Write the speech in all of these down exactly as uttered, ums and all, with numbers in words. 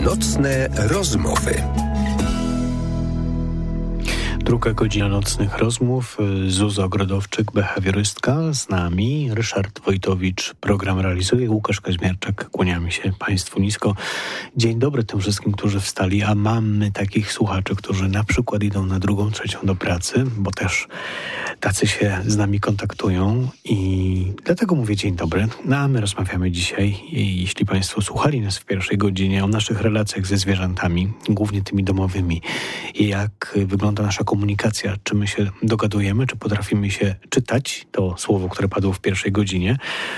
Nocne rozmowy. Druga godzina nocnych rozmów. Zuza Ogrodowczyk, behawiorystka, z nami. Ryszard Wojtowicz program realizuje. Łukasz Kaźmierczak, kłaniamy się Państwu nisko. Dzień dobry tym wszystkim, którzy wstali, a mamy takich słuchaczy, którzy na przykład idą na drugą, trzecią do pracy, bo też tacy się z nami kontaktują i dlatego mówię dzień dobry. No a my rozmawiamy dzisiaj, jeśli Państwo słuchali nas w pierwszej godzinie, o naszych relacjach ze zwierzętami, głównie tymi domowymi. I jak wygląda nasza komunikacja, czy my się dogadujemy, czy potrafimy się czytać, to słowo, które padło w pierwszej godzinie.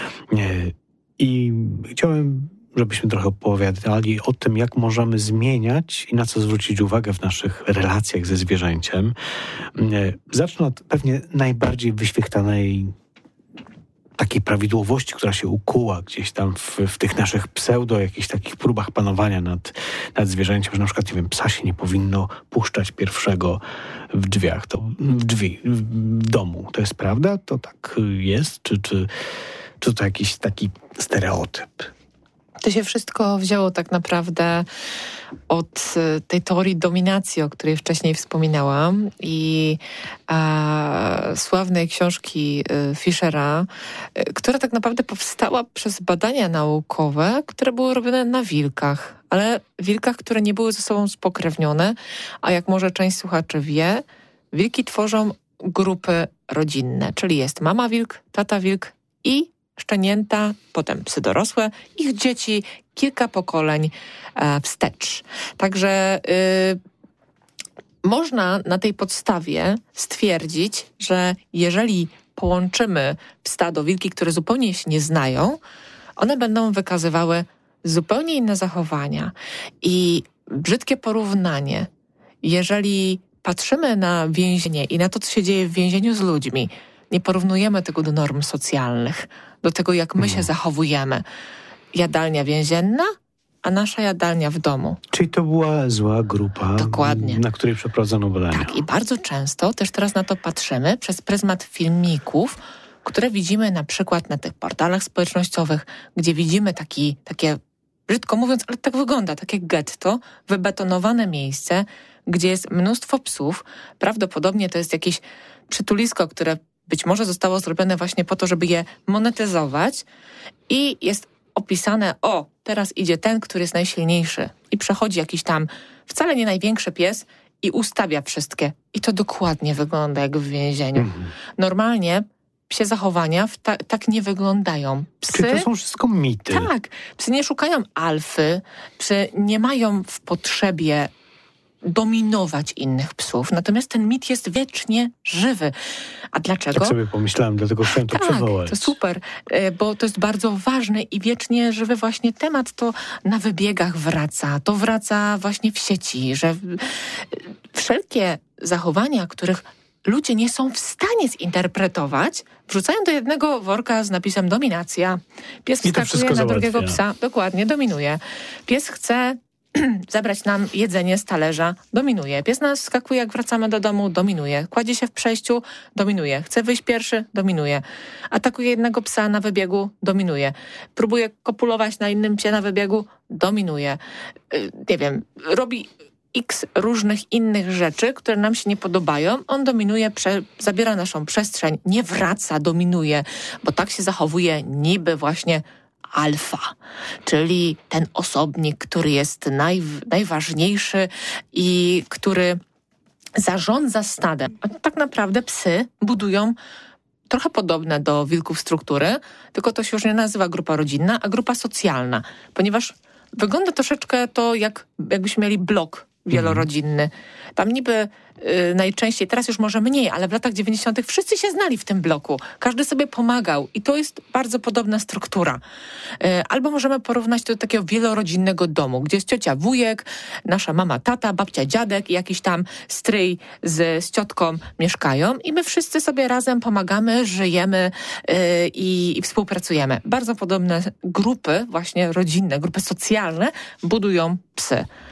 I chciałem, żebyśmy trochę opowiadali o tym, jak możemy zmieniać i na co zwrócić uwagę w naszych relacjach ze zwierzęciem. Zacznę od pewnie najbardziej wyświechtanej takiej prawidłowości, która się ukuła gdzieś tam w, w tych naszych pseudo, jakichś takich próbach panowania nad, nad zwierzęciem, że na przykład, nie wiem, psa się nie powinno puszczać pierwszego w drzwiach, to w drzwi, w domu. To jest prawda? To tak jest? Czy, czy, czy to jakiś taki stereotyp? To się wszystko wzięło tak naprawdę od tej teorii dominacji, o której wcześniej wspominałam, i a, sławnej książki y, Fischera, y, która tak naprawdę powstała przez badania naukowe, które były robione na wilkach, ale wilkach, które nie były ze sobą spokrewnione, a jak może część słuchaczy wie, wilki tworzą grupy rodzinne, czyli jest mama wilk, tata wilk i szczenięta, potem psy dorosłe, ich dzieci, kilka pokoleń e, wstecz. Także y, można na tej podstawie stwierdzić, że jeżeli połączymy w stado wilki, które zupełnie się nie znają, one będą wykazywały zupełnie inne zachowania. I brzydkie porównanie, jeżeli patrzymy na więzienie i na to, co się dzieje w więzieniu z ludźmi, nie porównujemy tego do norm socjalnych, do tego, jak my się zachowujemy. Jadalnia więzienna, a nasza jadalnia w domu. Czyli to była zła grupa, dokładnie, na której przeprowadzono badania. Tak, i bardzo często też teraz na to patrzymy przez pryzmat filmików, które widzimy na przykład na tych portalach społecznościowych, gdzie widzimy taki, takie, brzydko mówiąc, ale tak wygląda, takie getto, wybetonowane miejsce, gdzie jest mnóstwo psów. Prawdopodobnie to jest jakieś przytulisko, które być może zostało zrobione właśnie po to, żeby je monetyzować, i jest opisane, o, teraz idzie ten, który jest najsilniejszy, i przechodzi jakiś tam wcale nie największy pies i ustawia wszystkie. I to dokładnie wygląda jak w więzieniu. Mhm. Normalnie psie zachowania ta, tak nie wyglądają. Psy, Czyli to są wszystko mity. Tak. Psy nie szukają alfy, psy nie mają w potrzebie dominować innych psów. Natomiast ten mit jest wiecznie żywy. A dlaczego? Tak sobie pomyślałem, dlatego chciałem to tak, przywołać. To super, bo to jest bardzo ważny i wiecznie żywy właśnie temat. To na wybiegach wraca, to wraca właśnie w sieci, że wszelkie zachowania, których ludzie nie są w stanie zinterpretować, wrzucają do jednego worka z napisem dominacja. Pies wskakuje na drugiego psa. Dokładnie, dominuje. Pies chce zabrać nam jedzenie z talerza, dominuje. Pies nas skakuje, jak wracamy do domu, dominuje. Kładzie się w przejściu, dominuje. Chce wyjść pierwszy, dominuje. Atakuje jednego psa na wybiegu, dominuje. Próbuje kopulować na innym psie na wybiegu, dominuje. Yy, nie wiem, robi x różnych innych rzeczy, które nam się nie podobają. On dominuje, prze, zabiera naszą przestrzeń, nie wraca, dominuje, bo tak się zachowuje niby właśnie alfa, czyli ten osobnik, który jest naj, najważniejszy i który zarządza stadem. A tak naprawdę psy budują trochę podobne do wilków struktury, tylko to się już nie nazywa grupa rodzinna, a grupa socjalna, ponieważ wygląda troszeczkę to, jak jakbyśmy mieli blok wielorodzinny. Tam niby y, najczęściej, teraz już może mniej, ale w latach dziewięćdziesiątych wszyscy się znali w tym bloku. Każdy sobie pomagał i to jest bardzo podobna struktura. Y, albo możemy porównać to do takiego wielorodzinnego domu, gdzie jest ciocia, wujek, nasza mama, tata, babcia, dziadek i jakiś tam stryj z, z ciotką mieszkają i my wszyscy sobie razem pomagamy, żyjemy y, i, i współpracujemy. Bardzo podobne grupy właśnie rodzinne, grupy socjalne budują psy.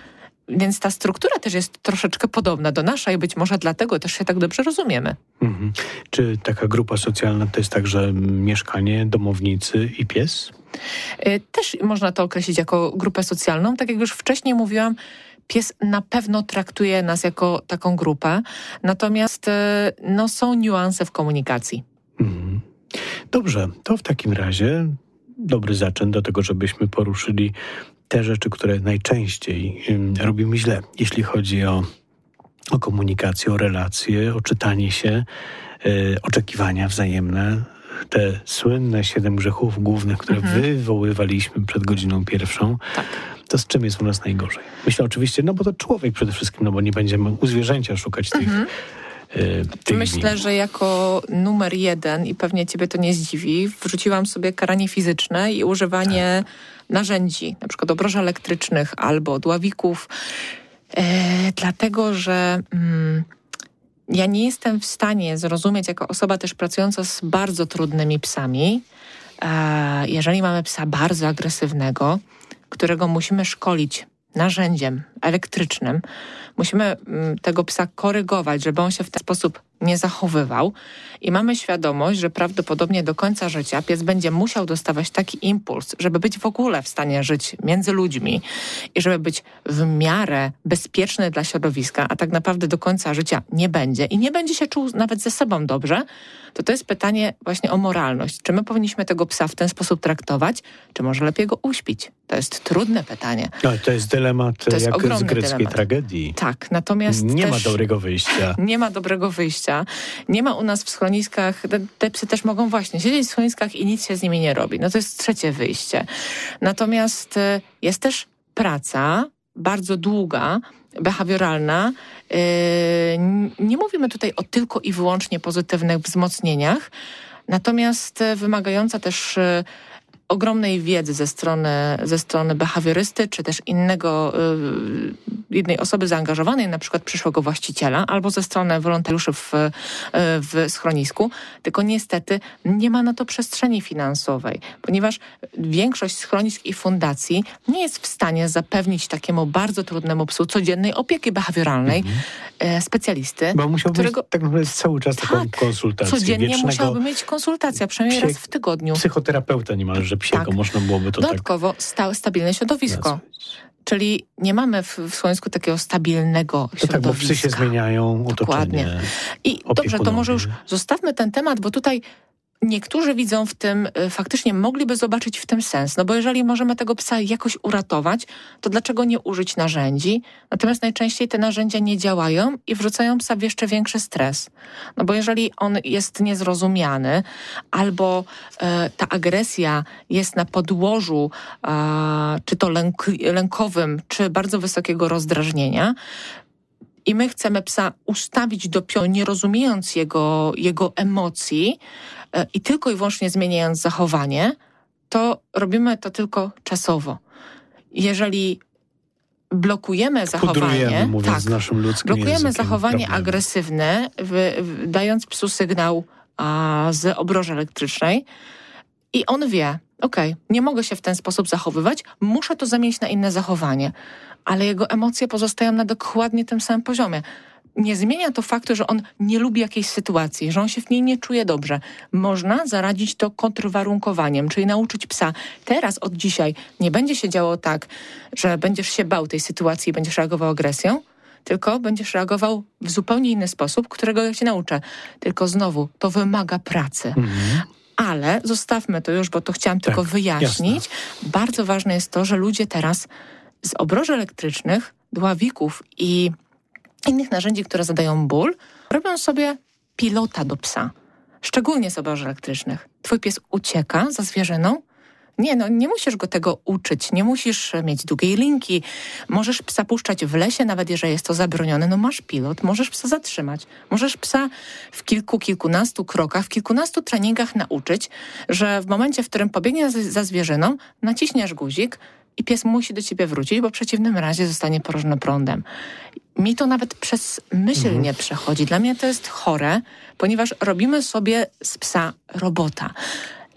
Więc ta struktura też jest troszeczkę podobna do naszej, być może dlatego też się tak dobrze rozumiemy. Mhm. Czy taka grupa socjalna to jest także mieszkanie, domownicy i pies? Też można to określić jako grupę socjalną. Tak jak już wcześniej mówiłam, pies na pewno traktuje nas jako taką grupę, natomiast no, są niuanse w komunikacji. Mhm. Dobrze, to w takim razie dobry zaczyn do tego, żebyśmy poruszyli te rzeczy, które najczęściej um, robimy źle, jeśli chodzi o, o komunikację, o relacje, o czytanie się, y, oczekiwania wzajemne, te słynne siedem grzechów głównych, które mhm. wywoływaliśmy przed godziną pierwszą. Tak. To z czym jest u nas najgorzej? Myślę oczywiście, no bo to człowiek przede wszystkim, no bo nie będziemy u zwierzęcia szukać tych... Mhm. Tych Myślę, że jako numer jeden, i pewnie ciebie to nie zdziwi, wrzuciłam sobie karanie fizyczne i używanie tak. narzędzi, na przykład obroży elektrycznych albo dławików, e, dlatego, że mm, ja nie jestem w stanie zrozumieć, jako osoba też pracująca z bardzo trudnymi psami, e, jeżeli mamy psa bardzo agresywnego, którego musimy szkolić narzędziem elektrycznym, musimy tego psa korygować, żeby on się w ten sposób nie zachowywał i mamy świadomość, że prawdopodobnie do końca życia pies będzie musiał dostawać taki impuls, żeby być w ogóle w stanie żyć między ludźmi i żeby być w miarę bezpieczny dla środowiska, a tak naprawdę do końca życia nie będzie i nie będzie się czuł nawet ze sobą dobrze, to to jest pytanie właśnie o moralność. Czy my powinniśmy tego psa w ten sposób traktować, czy może lepiej go uśpić? To jest trudne pytanie. No, to jest dylemat to jest jak z greckiej dylemat. tragedii. Tak, natomiast nie też ma dobrego wyjścia. Nie ma dobrego wyjścia. Nie ma u nas w schroniskach, te, te psy też mogą właśnie siedzieć w schroniskach i nic się z nimi nie robi. No to jest trzecie wyjście. Natomiast y, jest też praca bardzo długa, behawioralna. Yy, nie mówimy tutaj o tylko i wyłącznie pozytywnych wzmocnieniach, natomiast wymagająca też yy, ogromnej wiedzy ze strony, ze strony behawiorysty, czy też innego, yy, jednej osoby zaangażowanej, na przykład przyszłego właściciela, albo ze strony wolontariuszy w, yy, w schronisku. Tylko niestety nie ma na to przestrzeni finansowej, ponieważ większość schronisk i fundacji nie jest w stanie zapewnić takiemu bardzo trudnemu psu codziennej opieki behawioralnej, mm-hmm. yy, specjalisty. Bo musiałby którego mieć tak naprawdę cały czas taką tak, konsultację. Codziennie musiałby mieć konsultację, przynajmniej psie, raz w tygodniu. Psychoterapeuta niemalże psiego, tak. Można byłoby to Dodatkowo tak... stałe, stabilne środowisko. Nazwać. Czyli nie mamy w, w Słońsku takiego stabilnego to środowiska. Tak, bo psy się zmieniają, Dokładnie. otoczenie. I dobrze, to może już zostawmy ten temat, bo tutaj niektórzy widzą w tym, faktycznie mogliby zobaczyć w tym sens. No bo jeżeli możemy tego psa jakoś uratować, to dlaczego nie użyć narzędzi? Natomiast najczęściej te narzędzia nie działają i wrzucają psa w jeszcze większy stres. No bo jeżeli on jest niezrozumiany, albo e, ta agresja jest na podłożu e, czy to lęk, lękowym, czy bardzo wysokiego rozdrażnienia, i my chcemy psa ustawić do pionu, nie rozumiejąc jego, jego emocji e, i tylko i wyłącznie zmieniając zachowanie, to robimy to tylko czasowo. Jeżeli blokujemy zachowanie, mówiąc tak, z naszym ludzkim blokujemy językiem, zachowanie problemy. agresywne, w, w, dając psu sygnał a, z obroży elektrycznej i on wie, okej, okay, nie mogę się w ten sposób zachowywać, muszę to zamienić na inne zachowanie. Ale jego emocje pozostają na dokładnie tym samym poziomie. Nie zmienia to faktu, że on nie lubi jakiejś sytuacji, że on się w niej nie czuje dobrze. Można zaradzić to kontrwarunkowaniem, czyli nauczyć psa. Teraz od dzisiaj nie będzie się działo tak, że będziesz się bał tej sytuacji i będziesz reagował agresją, tylko będziesz reagował w zupełnie inny sposób, którego ja cię nauczę. Tylko znowu, to wymaga pracy. Mhm. Ale zostawmy to już, bo to chciałam tak, tylko wyjaśnić. Jasne. Bardzo ważne jest to, że ludzie teraz z obroży elektrycznych, dławików i innych narzędzi, które zadają ból, robią sobie pilota do psa. Szczególnie z obroży elektrycznych. Twój pies ucieka za zwierzyną? Nie, no nie musisz go tego uczyć, nie musisz mieć długiej linki. Możesz psa puszczać w lesie, nawet jeżeli jest to zabronione, no masz pilot, możesz psa zatrzymać. Możesz psa w kilku, kilkunastu krokach, w kilkunastu treningach nauczyć, że w momencie, w którym pobiegnie za, za zwierzyną, naciśniesz guzik i pies musi do ciebie wrócić, bo w przeciwnym razie zostanie porażony prądem. Mi to nawet przez myśl mhm. nie przechodzi. Dla mnie to jest chore, ponieważ robimy sobie z psa robota.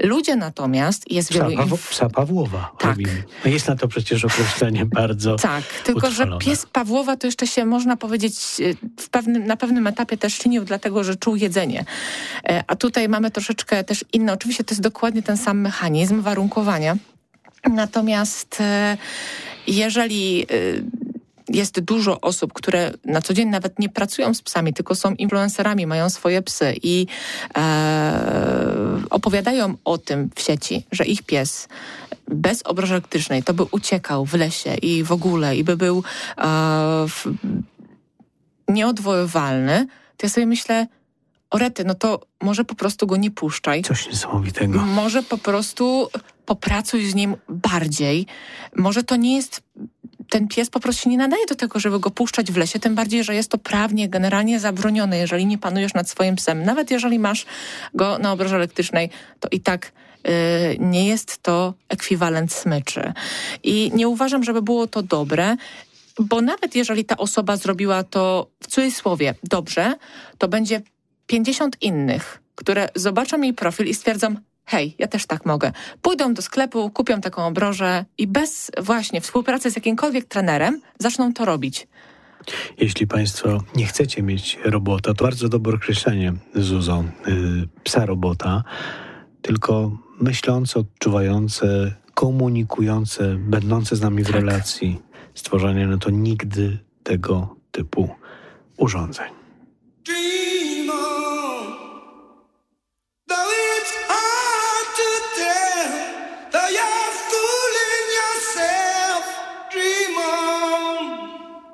Ludzie natomiast, jest Psa, wielu... Paw- psa Pawłowa Tak. robimy. No jest na to przecież określenie bardzo Tak, tylko utrwalone. że pies Pawłowa to jeszcze się, można powiedzieć, w pewnym, na pewnym etapie też czynił, dlatego że czuł jedzenie. A tutaj mamy troszeczkę też inne, oczywiście to jest dokładnie ten sam mechanizm warunkowania. Natomiast jeżeli jest dużo osób, które na co dzień nawet nie pracują z psami, tylko są influencerami, mają swoje psy i e, opowiadają o tym w sieci, że ich pies bez obroży elektrycznej to by uciekał w lesie i w ogóle i by był e, w, nieodwoływalny, to ja sobie myślę, o rety, no to może po prostu go nie puszczaj. Coś niesamowitego. Może po prostu popracuj z nim bardziej. Może to nie jest... Ten pies po prostu się nie nadaje do tego, żeby go puszczać w lesie, tym bardziej, że jest to prawnie, generalnie zabronione, jeżeli nie panujesz nad swoim psem. Nawet jeżeli masz go na obroży elektrycznej, to i tak yy, nie jest to ekwiwalent smyczy. I nie uważam, żeby było to dobre, bo nawet jeżeli ta osoba zrobiła to w cudzysłowie dobrze, to będzie pięćdziesiąt innych, które zobaczą jej profil i stwierdzą, hej, ja też tak mogę. Pójdą do sklepu, kupią taką obrożę i bez właśnie współpracy z jakimkolwiek trenerem zaczną to robić. Jeśli państwo nie chcecie mieć robota, to bardzo dobre określenie, Zuzo, yy, psa robota, tylko myślące, odczuwające, komunikujące, będące z nami w Tak. relacji, stworzenie, no to nigdy tego typu urządzeń. Dream on, though it's hard to tell, though you're fooling yourself. Dream on,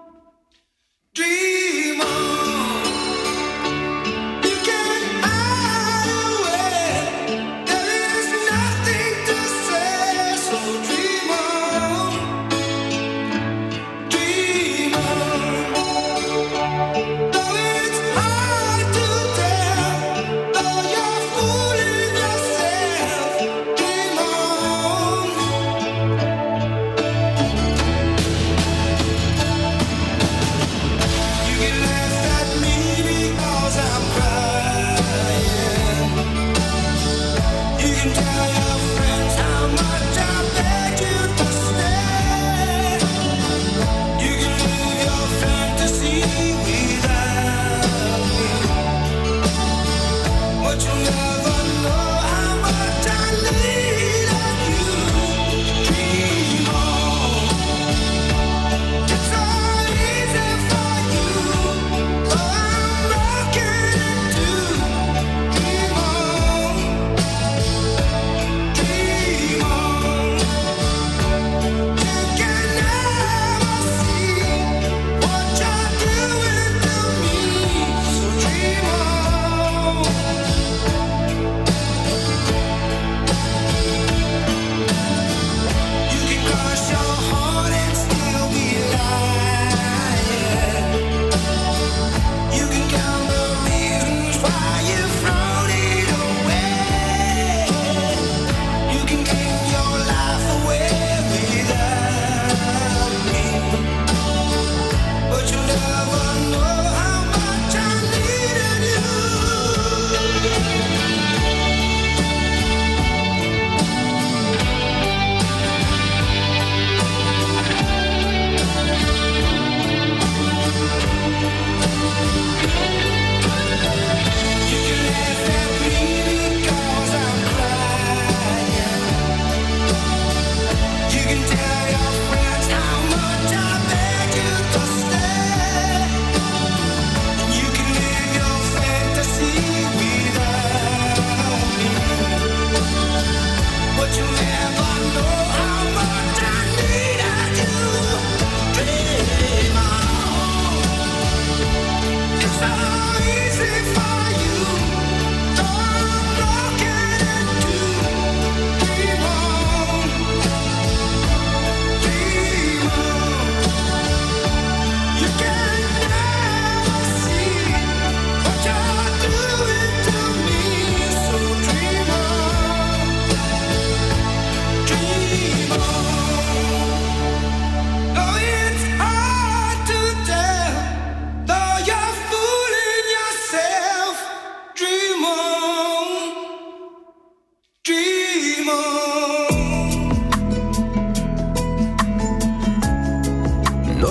dream on. You can't hide away. There is nothing to say, so dream on, dream on. Though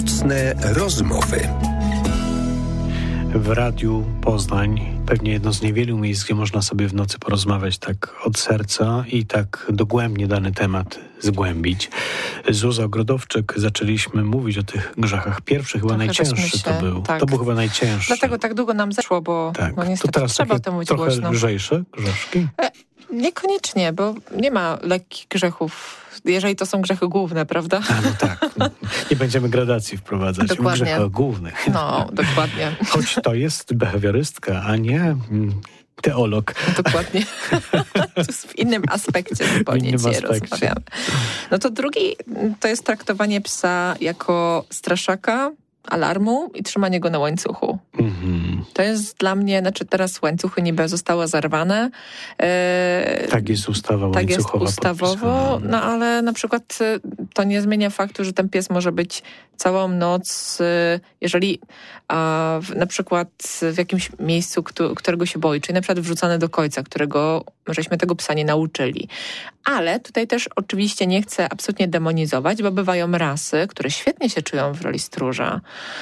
Nocne rozmowy. W Radiu Poznań pewnie jedno z niewielu miejsc, gdzie można sobie w nocy porozmawiać tak od serca i tak dogłębnie dany temat zgłębić. Zuza Ogrodowczyk, zaczęliśmy mówić o tych grzechach. Pierwszy, chyba Trochę najcięższy się, to był. tak. To był chyba najcięższy. Dlatego tak długo nam zeszło, bo, tak. bo niestety to teraz trzeba takie to mówić trochę głośno. lżejsze grzeszki? E, niekoniecznie, bo nie ma lekkich grzechów, jeżeli to są grzechy główne, prawda? A, no tak. Nie będziemy gradacji wprowadzać w grzechach głównych. No, dokładnie. Choć to jest behawiorystka, a nie mm, teolog. Dokładnie. W innym aspekcie zupełnie innym dzisiaj aspekcie. rozmawiamy. No to drugi to jest traktowanie psa jako straszaka, alarmu i trzymanie go na łańcuchu. Mhm. To jest dla mnie, znaczy teraz łańcuchy niby zostały zarwane. E, tak jest ustawa tak jest łańcuchowa ustawowo, podpisana. no ale na przykład e, to nie zmienia faktu, że ten pies może być całą noc, e, jeżeli a, w, na przykład w jakimś miejscu, któ- którego się boi, czyli na przykład wrzucany do kojca, którego żeśmy tego psa nie nauczyli. Ale tutaj też oczywiście nie chcę absolutnie demonizować, bo bywają rasy, które świetnie się czują w roli stróża.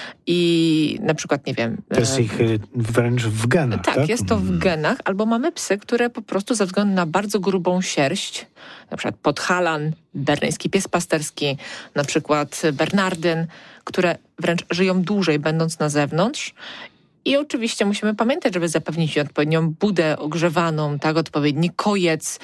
I na przykład, nie wiem... To jest ich y, wręcz w genach, tak? Tak, jest to w genach. Albo mamy psy, które po prostu ze względu na bardzo grubą sierść, na przykład podhalan, berneński pies pasterski, na przykład bernardyn, które wręcz żyją dłużej, będąc na zewnątrz. I oczywiście musimy pamiętać, żeby zapewnić odpowiednią budę ogrzewaną, tak, odpowiedni kojec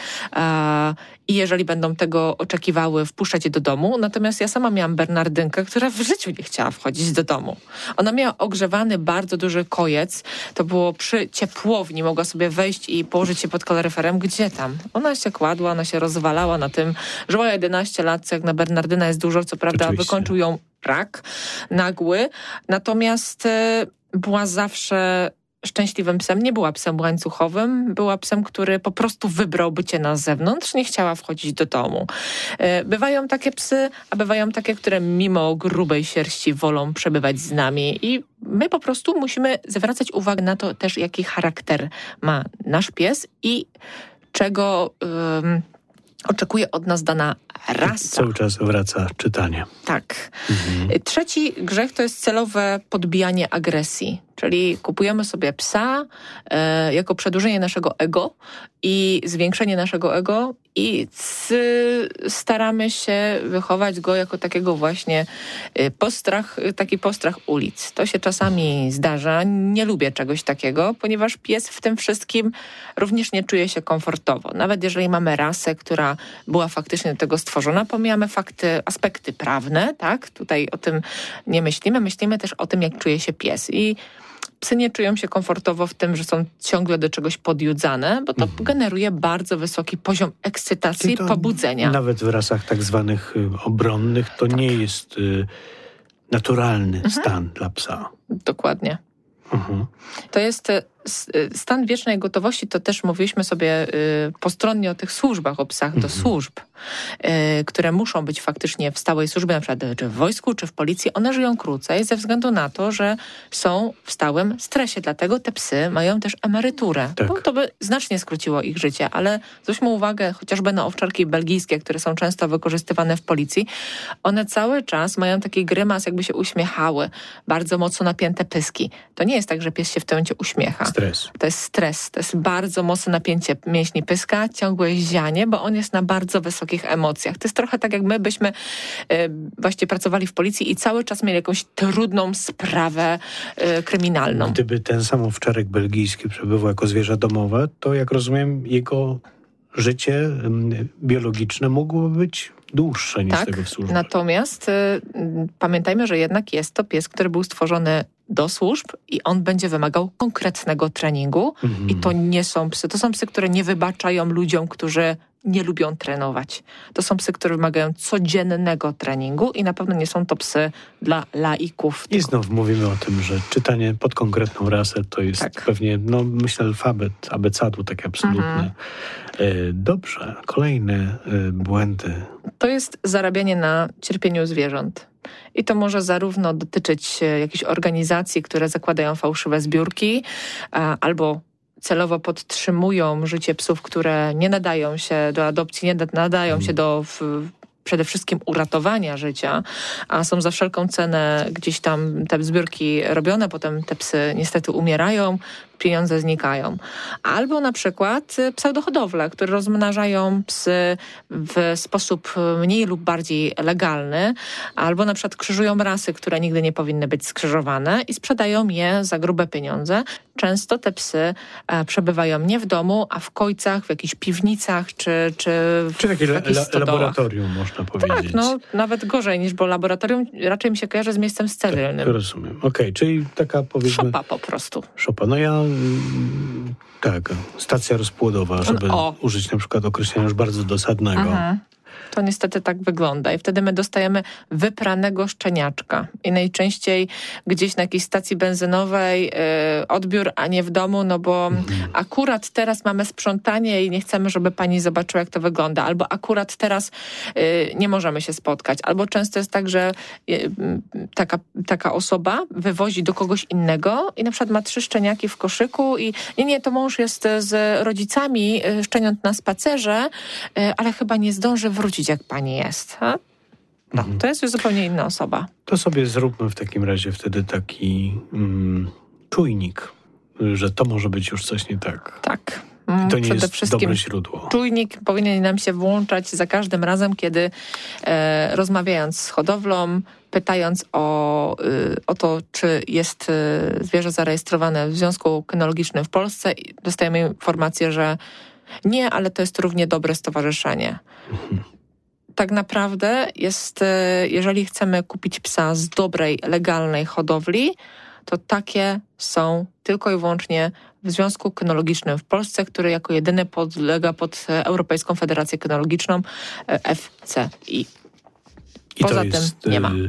e, i jeżeli będą tego oczekiwały, wpuszczać je do domu. Natomiast ja sama miałam bernardynkę, która w życiu nie chciała wchodzić do domu. Ona miała ogrzewany bardzo duży kojec. To było przy ciepłowni. Mogła sobie wejść i położyć się pod kaloryferem. Gdzie tam? Ona się kładła, ona się rozwalała na tym. Żyła jedenaście lat, co jak na bernardyna jest dużo. Co prawda Oczywiście. wykończył ją rak nagły. Natomiast e, była zawsze szczęśliwym psem. Nie była psem łańcuchowym. Była psem, który po prostu wybrał bycie na zewnątrz. Nie chciała wchodzić do domu. Bywają takie psy, a bywają takie, które mimo grubej sierści wolą przebywać z nami. I my po prostu musimy zwracać uwagę na to też, jaki charakter ma nasz pies i czego um, oczekuje od nas dana rasa. Cały czas wraca czytanie. Tak. Mhm. Trzeci grzech to jest celowe podbijanie agresji. Czyli kupujemy sobie psa e, jako przedłużenie naszego ego i zwiększenie naszego ego i c- staramy się wychować go jako takiego właśnie y, postrach, taki postrach ulic. To się czasami zdarza. Nie lubię czegoś takiego, ponieważ pies w tym wszystkim również nie czuje się komfortowo. Nawet jeżeli mamy rasę, która była faktycznie do tego stworzona, pomijamy fakty, aspekty prawne, tak? Tutaj o tym nie myślimy. Myślimy też o tym, jak czuje się pies. I psy nie czują się komfortowo w tym, że są ciągle do czegoś podjudzane, bo to mhm. generuje bardzo wysoki poziom ekscytacji i pobudzenia. Nawet w rasach tak zwanych y, obronnych to tak. nie jest y, naturalny mhm. stan dla psa. Dokładnie. Mhm. To jest stan wiecznej gotowości, to też mówiliśmy sobie y, postronnie o tych służbach, o psach do mhm. służb, y, które muszą być faktycznie w stałej służbie, na przykład czy w wojsku, czy w policji. One żyją krócej ze względu na to, że są w stałym stresie. Dlatego te psy mają też emeryturę. Tak. Bo to by znacznie skróciło ich życie, ale zwróćmy uwagę chociażby na owczarki belgijskie, które są często wykorzystywane w policji. One cały czas mają taki grymas, jakby się uśmiechały. Bardzo mocno napięte pyski. To nie jest tak, że pies się w tym momencie uśmiecha. Stres. To jest stres, to jest bardzo mocne napięcie mięśni pyska, ciągłe zianie, bo on jest na bardzo wysokich emocjach. To jest trochę tak, jak my byśmy y, właśnie pracowali w policji i cały czas mieli jakąś trudną sprawę y, kryminalną. Gdyby ten sam owczarek belgijski przebywał jako zwierzę domowe, to jak rozumiem, jego życie y, biologiczne mogłoby być dłuższe niż tak, tego w służbie. Natomiast y, pamiętajmy, że jednak jest to pies, który był stworzony do służb i on będzie wymagał konkretnego treningu mhm. i to nie są psy, to są psy, które nie wybaczają ludziom, którzy nie lubią trenować. To są psy, które wymagają codziennego treningu i na pewno nie są to psy dla laików. I znowu mówimy o tym, że czytanie pod konkretną rasę to jest tak. pewnie, no myślę, alfabet abecadu taki absolutny. Mhm. Dobrze, kolejne błędy. To jest zarabianie na cierpieniu zwierząt. I to może zarówno dotyczyć jakichś organizacji, które zakładają fałszywe zbiórki, albo celowo podtrzymują życie psów, które nie nadają się do adopcji, nie nadają hmm. się do w, przede wszystkim uratowania życia, a są za wszelką cenę gdzieś tam te zbiórki robione, potem te psy niestety umierają, pieniądze znikają. Albo na przykład pseudohodowle, które rozmnażają psy w sposób mniej lub bardziej legalny, albo na przykład krzyżują rasy, które nigdy nie powinny być skrzyżowane i sprzedają je za grube pieniądze. Często te psy e, przebywają nie w domu, a w kojcach, w jakichś piwnicach, czy, czy w Czy takie w la, jakichś la, stodołach. laboratorium, można powiedzieć. Tak, no nawet gorzej niż, bo laboratorium raczej mi się kojarzy z miejscem sterylnym. Tak, rozumiem. Okej, okay, czyli taka powiedzmy... Szopa po prostu. Szopa. No ja... mm, Tak, stacja rozpłodowa, żeby O. użyć na przykład określenia już bardzo dosadnego. Mhm. To niestety tak wygląda i wtedy my dostajemy wypranego szczeniaczka i najczęściej gdzieś na jakiejś stacji benzynowej yy, odbiór, a nie w domu, no bo mhm. akurat teraz mamy sprzątanie i nie chcemy, żeby pani zobaczyła, jak to wygląda, albo akurat teraz yy, nie możemy się spotkać, albo często jest tak, że yy, taka, taka osoba wywozi do kogoś innego i na przykład ma trzy szczeniaki w koszyku i nie, nie, to mąż jest z rodzicami yy, szczeniąt na spacerze, yy, ale chyba nie zdąży wrócić, jak pani jest. Ha? No, to jest już zupełnie inna osoba. To sobie zróbmy w takim razie wtedy taki mm, czujnik, że to może być już coś nie tak. Tak. I to nie Przede jest wszystkim dobre źródło. Czujnik powinien nam się włączać za każdym razem, kiedy e, rozmawiając z hodowlą, pytając o, y, o to, czy jest y, zwierzę zarejestrowane w Związku Kynologicznym w Polsce, i dostajemy informację, że nie, ale to jest równie dobre stowarzyszenie. Mhm. Tak naprawdę jest, jeżeli chcemy kupić psa z dobrej, legalnej hodowli, to takie są tylko i wyłącznie w Związku Kynologicznym w Polsce, który jako jedyny podlega pod Europejską Federację Kynologiczną F C I. I Poza to tym jest, nie ma.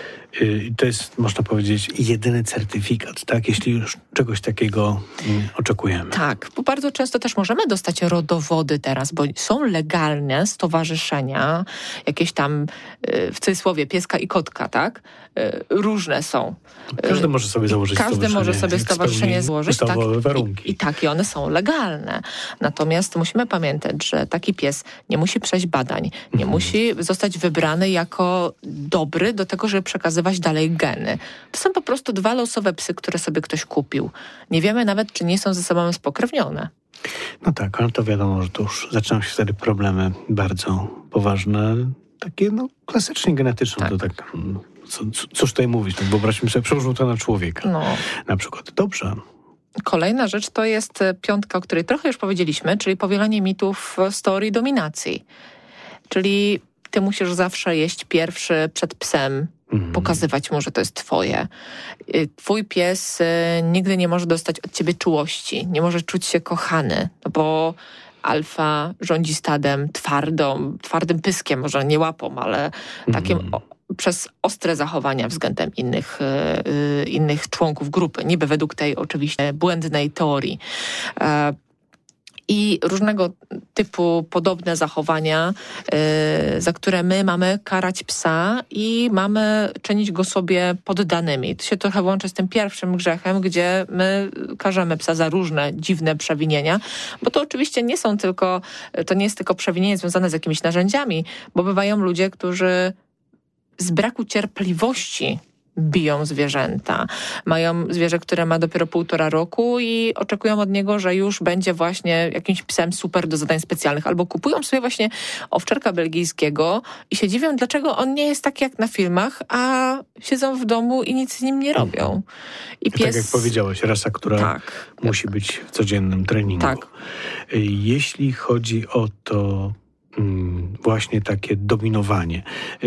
Y, to jest, można powiedzieć, jedyny certyfikat, tak? Jeśli już czegoś takiego y, oczekujemy. Tak, bo bardzo często też możemy dostać rodowody teraz, bo są legalne stowarzyszenia, jakieś tam, y, w cudzysłowie, pieska i kotka, tak? Y, różne są. Każdy może sobie założyć Każdy stowarzyszenie. może sobie stowarzyszenie złożyć, tak, warunki. I, i takie one są legalne. Natomiast musimy pamiętać, że taki pies nie musi przejść badań, nie mhm. musi zostać wybrany jako dobry do tego, żeby przekazywać dalej geny. To są po prostu dwa losowe psy, które sobie ktoś kupił. Nie wiemy nawet, czy nie są ze sobą spokrewnione. No tak, ale to wiadomo, że to już zaczynają się wtedy problemy bardzo poważne, takie no klasycznie genetyczne. Tak. To tak, co, cóż tutaj mówić, no, wyobraźmy sobie, przełożył to na człowieka. No. Na przykład. Dobrze. Kolejna rzecz to jest piątka, o której trochę już powiedzieliśmy, czyli powielanie mitów z teorii dominacji. Czyli ty musisz zawsze jeść pierwszy przed psem, mm. pokazywać mu, że to jest twoje. Twój pies y, nigdy nie może dostać od ciebie czułości, nie może czuć się kochany, no bo alfa rządzi stadem twardą, twardym pyskiem, może nie łapą, ale takim mm. o, przez ostre zachowania względem innych, y, innych członków grupy, niby według tej oczywiście błędnej teorii. E, I różnego typu podobne zachowania, yy, za które my mamy karać psa i mamy czynić go sobie poddanymi. To się trochę łączy z tym pierwszym grzechem, gdzie my karzemy psa za różne dziwne przewinienia, bo to oczywiście nie są tylko, to nie jest tylko przewinienie związane z jakimiś narzędziami, bo bywają ludzie, którzy z braku cierpliwości biją zwierzęta. Mają zwierzę, które ma dopiero półtora roku i oczekują od niego, że już będzie właśnie jakimś psem super do zadań specjalnych. Albo kupują sobie właśnie owczarka belgijskiego i się dziwią, dlaczego on nie jest taki jak na filmach, a siedzą w domu i nic z nim nie robią. I pies... Tak jak powiedziałaś, rasa, która tak. musi być w codziennym treningu. Tak. Jeśli chodzi o to właśnie takie dominowanie.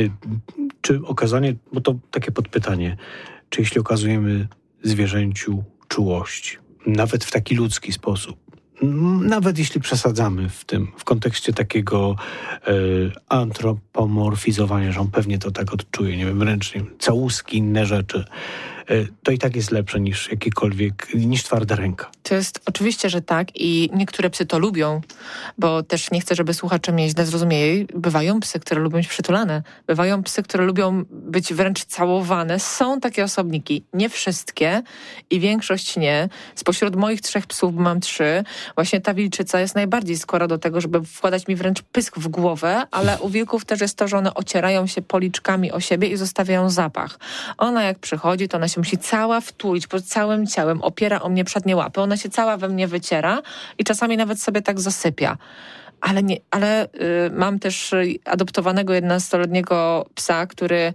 Czy okazanie, bo to takie podpytanie, czy jeśli okazujemy zwierzęciu czułość, nawet w taki ludzki sposób, nawet jeśli przesadzamy w tym, w kontekście takiego e, antropomorfizowania, że on pewnie to tak odczuje, nie wiem, wręcz nie wiem, całuski, inne rzeczy, to i tak jest lepsze niż jakikolwiek, niż twarda ręka. To jest oczywiście, że tak i niektóre psy to lubią, bo też nie chcę, żeby słuchacze mnie źle zrozumieli. Bywają psy, które lubią być przytulane. Bywają psy, które lubią być wręcz całowane. Są takie osobniki. Nie wszystkie i większość nie. Spośród moich trzech psów, bo mam trzy, właśnie ta wilczyca jest najbardziej skora do tego, żeby wkładać mi wręcz pysk w głowę, ale u wilków też jest to, że one ocierają się policzkami o siebie i zostawiają zapach. Ona jak przychodzi, to ona się musi cała wtulić pod całym ciałem, opiera o mnie przednie łapy. Ona się cała we mnie wyciera i czasami nawet sobie tak zasypia. Ale, nie, ale y, mam też adoptowanego jedenastoletniego psa, który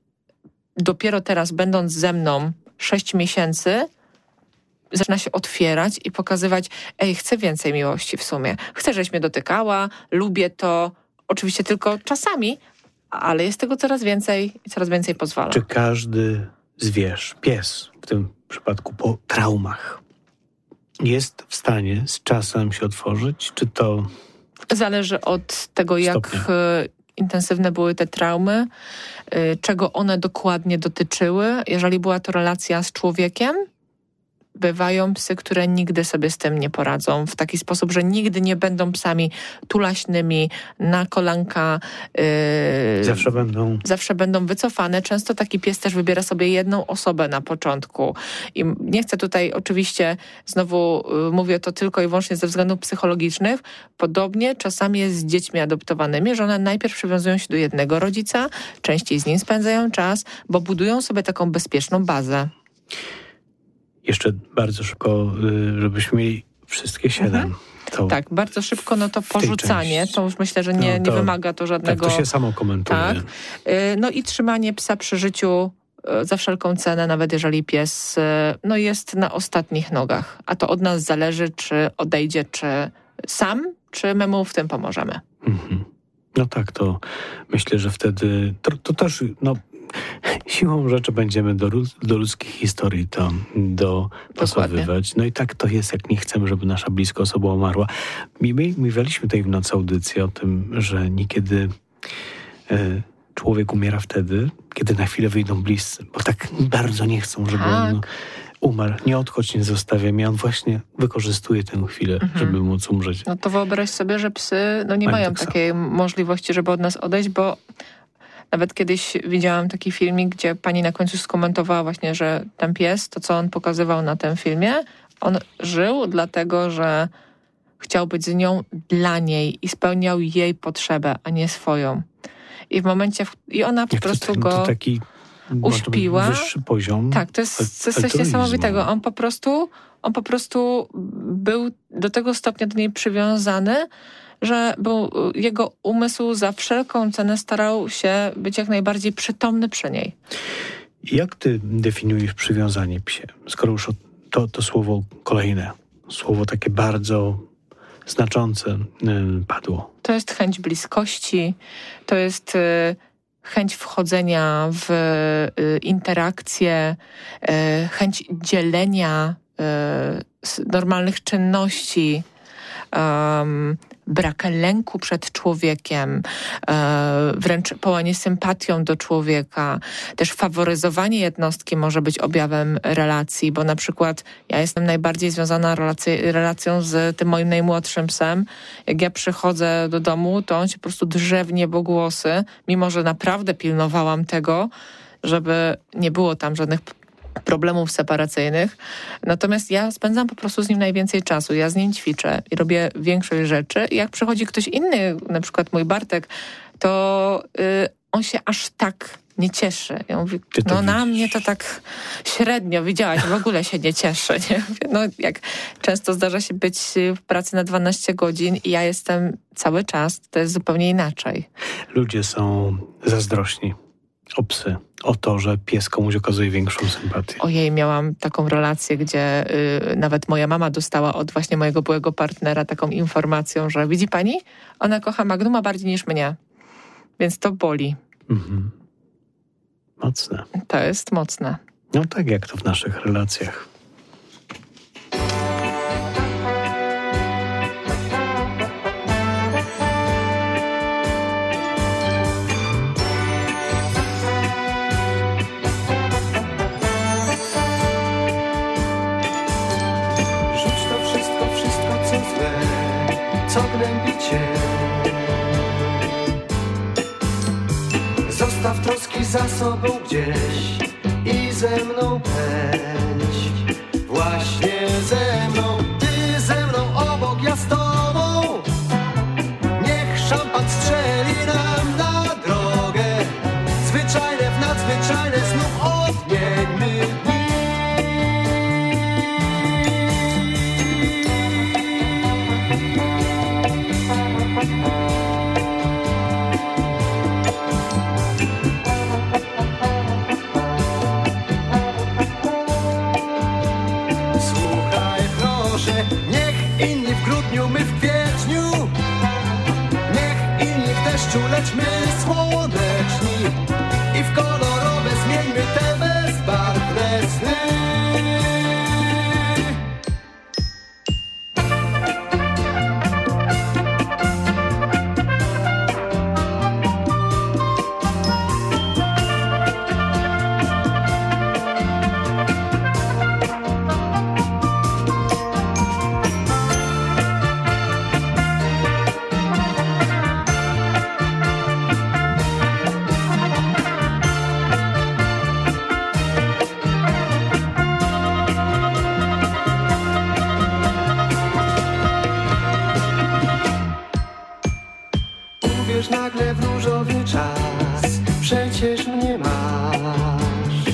dopiero teraz, będąc ze mną sześć miesięcy, zaczyna się otwierać i pokazywać, ej, chcę więcej miłości w sumie. Chcę, żeś mnie dotykała, lubię to, oczywiście tylko czasami, ale jest tego coraz więcej i coraz więcej pozwala. Czy każdy zwierz, pies w tym przypadku po traumach, jest w stanie z czasem się otworzyć? Czy to... Zależy od tego, jak Stopnia. intensywne były te traumy, czego one dokładnie dotyczyły. Jeżeli była to relacja z człowiekiem, bywają psy, które nigdy sobie z tym nie poradzą w taki sposób, że nigdy nie będą psami tulaśnymi, na kolanka. Yy, zawsze będą... Zawsze będą wycofane. Często taki pies też wybiera sobie jedną osobę na początku. I nie chcę tutaj oczywiście, znowu yy, mówię to tylko i wyłącznie ze względów psychologicznych. Podobnie czasami jest z dziećmi adoptowanymi, że one najpierw przywiązują się do jednego rodzica, częściej z nim spędzają czas, bo budują sobie taką bezpieczną bazę. Jeszcze bardzo szybko, żebyśmy mieli wszystkie siedem. Mhm. To tak, bardzo szybko, no to porzucanie, części. to już myślę, że nie, no to, nie wymaga to żadnego... Tak, to się samo komentuje. Tak. No i trzymanie psa przy życiu za wszelką cenę, nawet jeżeli pies no jest na ostatnich nogach. A to od nas zależy, czy odejdzie, czy sam, czy my mu w tym pomożemy. Mhm. No tak, to myślę, że wtedy to, to też... no. Siłą rzeczy będziemy do, do ludzkich historii to dopasowywać. No i tak to jest, jak nie chcemy, żeby nasza bliska osoba umarła. My, my mówiliśmy tutaj w nocy audycji o tym, że niekiedy e, człowiek umiera wtedy, kiedy na chwilę wyjdą bliscy, bo tak bardzo nie chcą, żeby tak. on umarł. Nie odchodź, nie zostawia mnie. On właśnie wykorzystuje tę chwilę, mhm. żeby móc umrzeć. No to wyobraź sobie, że psy no nie mają tak takiej samo. możliwości, żeby od nas odejść, bo nawet kiedyś widziałam taki filmik, gdzie pani na końcu skomentowała właśnie, że ten pies, to co on pokazywał na tym filmie, on żył dlatego, że chciał być z nią dla niej i spełniał jej potrzebę, a nie swoją. I w momencie, w... i ona po Jak prostu to, to, go to taki, uśpiła. Wyższy poziom. Tak, to jest coś, coś niesamowitego. On po prostu, on po prostu był do tego stopnia do niej przywiązany, że był, jego umysł za wszelką cenę starał się być jak najbardziej przytomny przy niej. Jak ty definiujesz przywiązanie psie? Skoro już to, to słowo kolejne, słowo takie bardzo znaczące yy, padło. To jest chęć bliskości, to jest yy, chęć wchodzenia w yy, interakcję, yy, chęć dzielenia yy, normalnych czynności, Um, brak lęku przed człowiekiem, e, wręcz połanie sympatią do człowieka. Też faworyzowanie jednostki może być objawem relacji, bo na przykład ja jestem najbardziej związana relacji, relacją z tym moim najmłodszym psem. Jak ja przychodzę do domu, to on się po prostu drze w niebogłosy, mimo że naprawdę pilnowałam tego, żeby nie było tam żadnych problemów separacyjnych. Natomiast ja spędzam po prostu z nim najwięcej czasu. Ja z nim ćwiczę i robię większość rzeczy. I jak przychodzi ktoś inny, na przykład mój Bartek, to y, on się aż tak nie cieszy. Ja mówię, no na widzisz. Mnie to tak średnio widziałaś, w ogóle się nie cieszy. Nie? No jak często zdarza się być w pracy na dwanaście godzin i ja jestem cały czas, to jest zupełnie inaczej. Ludzie są zazdrośni o psy, o to, że pies komuś okazuje większą sympatię. Ojej, miałam taką relację, gdzie y, nawet moja mama dostała od właśnie mojego byłego partnera taką informacją, że widzi pani, ona kocha Magnuma bardziej niż mnie, więc to boli. Mhm. Mocne. To jest mocne. No tak jak to w naszych relacjach. Zostaw troski za sobą gdzieś i ze mną pędź. Właśnie ze mną, ty ze mną obok, ja z tobą. Niech szampan strzeli nam na drogę. Zwyczajne w nadzwyczajne znów odmieńmy dni. Niech inni w grudniu, my w kwietniu. Niech inni w deszczu, lecz my słoneczni. I w kolorowe zmieńmy te bezbarwne sny. Nagle w różowy czas, przecież mnie masz.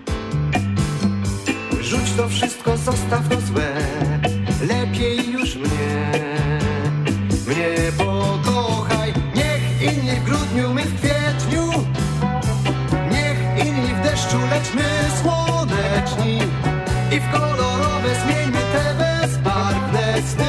Rzuć to wszystko, zostaw to złe, lepiej już mnie. Mnie pokochaj, niech inni w grudniu, my w kwietniu. Niech inni w deszczu, lecz my słoneczni. I w kolorowe zmieńmy te bezbarwne sny.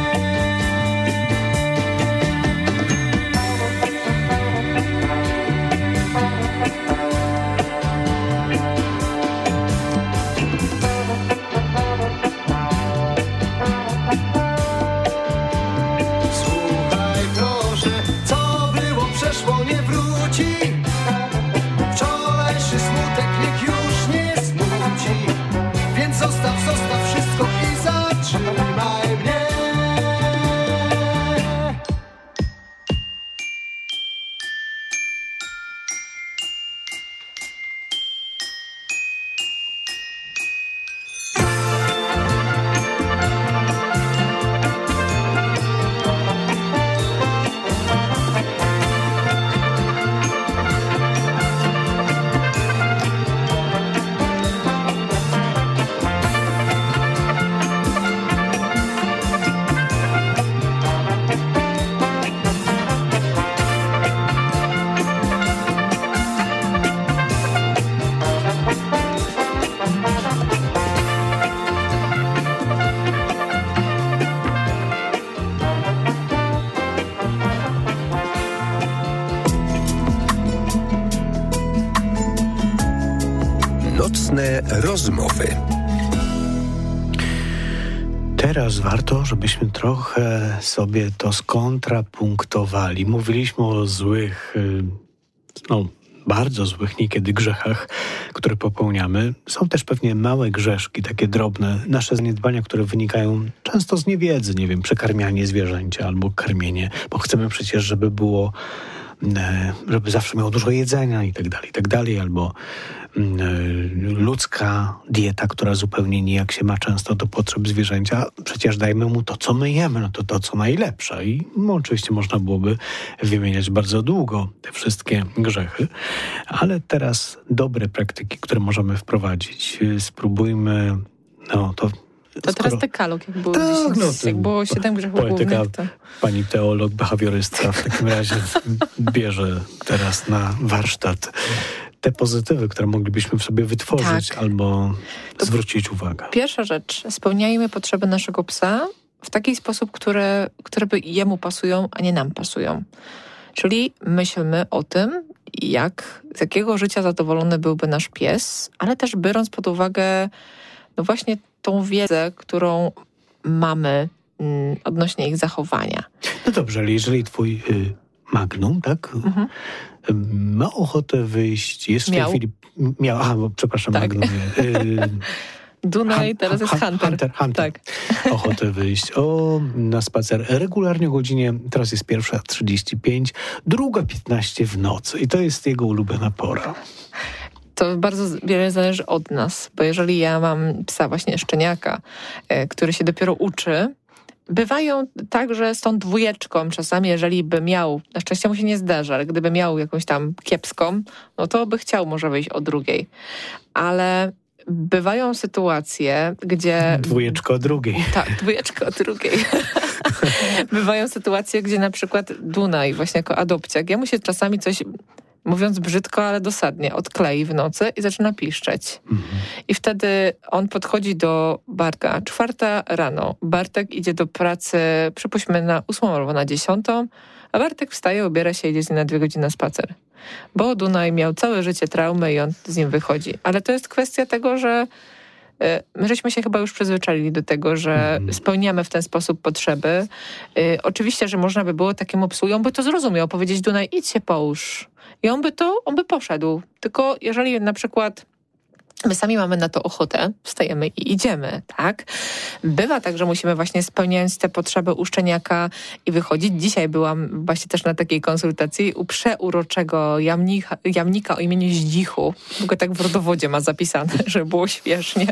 Wczorajszy smutek niech już nie smuci. Więc zostaw, zostaw wszystko i zatrzymaj mnie. Nocne rozmowy. Teraz warto, żebyśmy trochę sobie to skontrapunktowali. Mówiliśmy o złych, no bardzo złych niekiedy grzechach, które popełniamy. Są też pewnie małe grzeszki, takie drobne, nasze zaniedbania, które wynikają często z niewiedzy, nie wiem, przekarmianie zwierzęcia albo karmienie, bo chcemy przecież, żeby było, żeby zawsze miało dużo jedzenia i tak dalej, i tak dalej, albo ludzka dieta, która zupełnie nijak się ma często do potrzeb zwierzęcia. Przecież dajmy mu to, co my jemy, no to to, co najlepsze. I no, oczywiście można byłoby wymieniać bardzo długo te wszystkie grzechy, ale teraz dobre praktyki, które możemy wprowadzić. Spróbujmy, no to To teraz dekalog, jak było, tak, dziesięć, no, jak było siedem grzechów poetyka, głównych. To... Pani teolog, behawiorysta w takim razie bierze teraz na warsztat te pozytywy, które moglibyśmy w sobie wytworzyć tak. albo To zwrócić uwagę. Pierwsza rzecz, spełniajmy potrzeby naszego psa w taki sposób, które, które by jemu pasują, a nie nam pasują. Czyli myślmy o tym, jak, z jakiego życia zadowolony byłby nasz pies, ale też biorąc pod uwagę no właśnie tą wiedzę, którą mamy mm, odnośnie ich zachowania. No dobrze, ale jeżeli twój y, Magnum, tak, Mhm. y, ma ochotę wyjść, jest w Miał. tej chwili... Miał. Aha, bo przepraszam, Tak. Magnum. Y, Dunaj, teraz jest Hunter. Hunter, Hunter. Tak. Ochotę wyjść o, na spacer regularnie o godzinie, teraz jest pierwsza trzydzieści pięć, druga piętnaście w nocy i to jest jego ulubiona pora. To bardzo wiele zależy od nas, bo jeżeli ja mam psa właśnie szczeniaka, e, który się dopiero uczy, bywają tak, że z tą dwójeczką czasami, jeżeli by miał, na szczęście mu się nie zdarza, ale gdyby miał jakąś tam kiepską, no to by chciał może wyjść o drugiej. Ale bywają sytuacje, gdzie... Dwójeczka o drugiej. Tak, dwójeczka o drugiej. Bywają sytuacje, gdzie na przykład Dunaj, właśnie jako adopciak, ja mu się czasami coś... mówiąc brzydko, ale dosadnie, odklei w nocy i zaczyna piszczeć. Mhm. I wtedy on podchodzi do Bartka, czwarta rano. Bartek idzie do pracy, przypuśćmy na ósmą albo na dziesiątą, a Bartek wstaje, ubiera się i idzie z nim na dwie godziny na spacer. Bo Dunaj miał całe życie traumy i on z nim wychodzi. Ale to jest kwestia tego, że my żeśmy się chyba już przyzwyczaili do tego, że mm. spełniamy w ten sposób potrzeby. Y, oczywiście, że można by było takiemu psu, on by to zrozumiał, powiedzieć Dunaj, idź się połóż. I on by to, on by poszedł. Tylko jeżeli na przykład my sami mamy na to ochotę, wstajemy i idziemy, tak? Bywa tak, że musimy właśnie spełniając te potrzeby u szczeniaka i wychodzić. Dzisiaj byłam właśnie też na takiej konsultacji u przeuroczego jamnika, jamnika o imieniu Zdzichu. Go tak w rodowodzie ma zapisane, żeby było śmiesznie.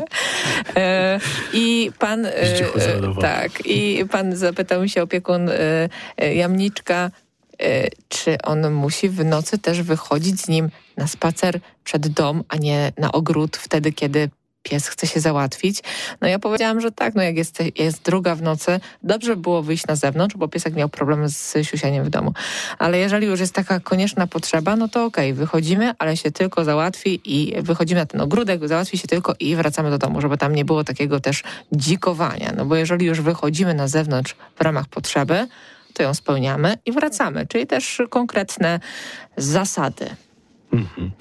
E, I pan... E, tak, i pan zapytał mi się opiekun e, jamniczka, czy on musi w nocy też wychodzić z nim na spacer przed dom, a nie na ogród wtedy, kiedy pies chce się załatwić. No ja powiedziałam, że tak, no jak jest, jest druga w nocy, dobrze było wyjść na zewnątrz, bo piesek miał problem z siusianiem w domu. Ale jeżeli już jest taka konieczna potrzeba, no to okej, okay, wychodzimy, ale się tylko załatwi i wychodzimy na ten ogródek, załatwi się tylko i wracamy do domu, żeby tam nie było takiego też dzikowania. No bo jeżeli już wychodzimy na zewnątrz w ramach potrzeby, to ją spełniamy i wracamy. Czyli też konkretne zasady. Mhm.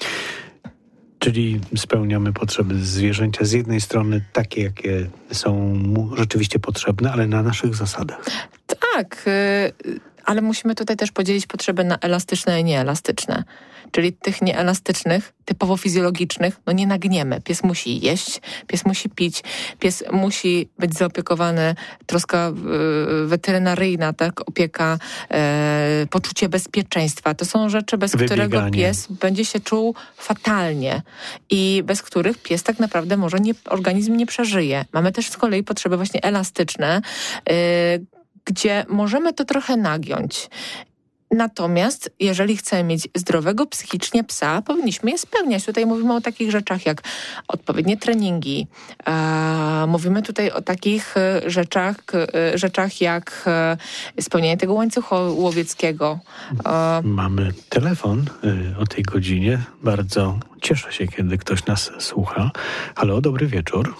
Czyli spełniamy potrzeby zwierzęcia z jednej strony takie, jakie są mu rzeczywiście potrzebne, ale na naszych zasadach. Tak, yy, ale musimy tutaj też podzielić potrzeby na elastyczne i nieelastyczne. Czyli tych nieelastycznych, typowo fizjologicznych, no nie nagniemy. Pies musi jeść, pies musi pić, pies musi być zaopiekowany, troska yy, weterynaryjna, tak, opieka, yy, poczucie bezpieczeństwa. To są rzeczy, bez Wybieganie. którego pies będzie się czuł fatalnie i bez których pies tak naprawdę może nie, organizm nie przeżyje. Mamy też z kolei potrzeby właśnie elastyczne, yy, gdzie możemy to trochę nagiąć. Natomiast jeżeli chcemy mieć zdrowego psychicznie psa, powinniśmy je spełniać. Tutaj mówimy o takich rzeczach jak odpowiednie treningi. E, mówimy tutaj o takich rzeczach, e, rzeczach jak e, spełnianie tego łańcucha łowieckiego. E, Mamy telefon y, o tej godzinie. Bardzo cieszę się, kiedy ktoś nas słucha. Halo, dobry wieczór.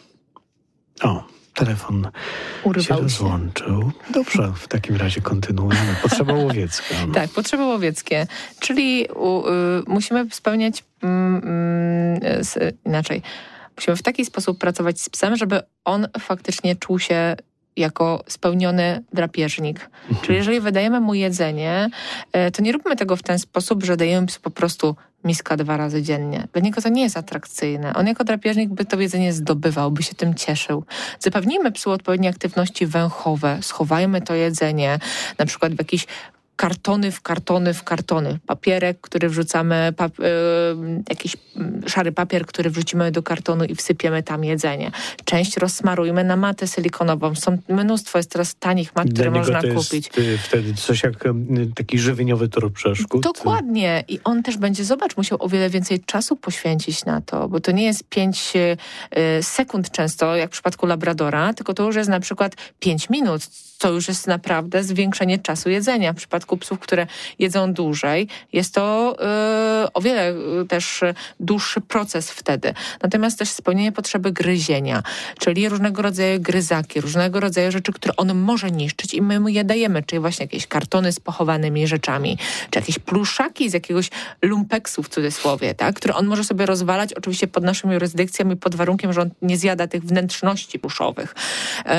O. Telefon Urywał się się. rozłączył. Dobrze, w takim razie kontynuujemy. Potrzeba łowiecka. Tak, potrzeby łowieckie. Czyli u, y, musimy spełniać mm, y, s, inaczej. Musimy w taki sposób pracować z psem, żeby on faktycznie czuł się jako spełniony drapieżnik. Mhm. Czyli jeżeli wydajemy mu jedzenie, y, to nie róbmy tego w ten sposób, że dajemy psu po prostu miska dwa razy dziennie. Dla niego to nie jest atrakcyjne. On jako drapieżnik by to jedzenie zdobywał, by się tym cieszył. Zapewnijmy psu odpowiednie aktywności węchowe, schowajmy to jedzenie, na przykład w jakiś kartony w kartony w kartony. Papierek, który wrzucamy, pap- y, jakiś szary papier, który wrzucimy do kartonu i wsypiemy tam jedzenie. Część rozsmarujmy na matę silikonową. Są mnóstwo, jest teraz tanich mat, które można to jest kupić. Y, wtedy coś jak y, taki żywieniowy tor przeszkód. Dokładnie. I on też będzie, zobacz, musiał o wiele więcej czasu poświęcić na to, bo to nie jest pięć y, sekund często, jak w przypadku labradora, tylko to już jest na przykład pięć minut, co już jest naprawdę zwiększenie czasu jedzenia. W przypadku psów, które jedzą dłużej, jest to y, o wiele y, też dłuższy proces wtedy. Natomiast też spełnienie potrzeby gryzienia, czyli różnego rodzaju gryzaki, różnego rodzaju rzeczy, które on może niszczyć i my mu je dajemy, czyli właśnie jakieś kartony z pochowanymi rzeczami, czy jakieś pluszaki z jakiegoś lumpeksu w cudzysłowie, tak, które on może sobie rozwalać, oczywiście pod naszymi jurysdykcjami, pod warunkiem, że on nie zjada tych wnętrzności pluszowych. E,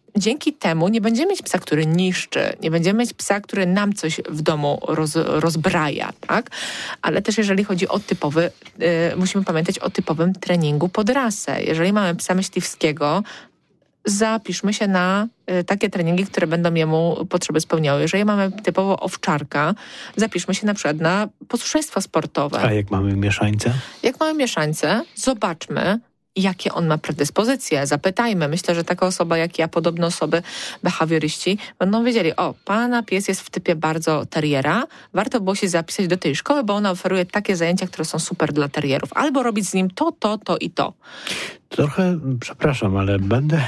dzięki temu nie będziemy mieć psa, który niszczy, nie będziemy mieć psa, który nam coś w domu roz, rozbraja, tak? Ale też jeżeli chodzi o typowy, y, musimy pamiętać o typowym treningu pod rasę. Jeżeli mamy psa myśliwskiego, zapiszmy się na y, takie treningi, które będą jemu potrzeby spełniały. Jeżeli mamy typowo owczarka, zapiszmy się na przykład na posłuszeństwo sportowe. A jak mamy mieszańca? Jak mamy mieszańcę, zobaczmy, jakie on ma predyspozycje. Zapytajmy. Myślę, że taka osoba jak ja, podobne osoby, behawioryści, będą wiedzieli, o, pana pies jest w typie bardzo teriera, warto było się zapisać do tej szkoły, bo ona oferuje takie zajęcia, które są super dla terierów. Albo robić z nim to, to, to i to. Trochę, przepraszam, ale będę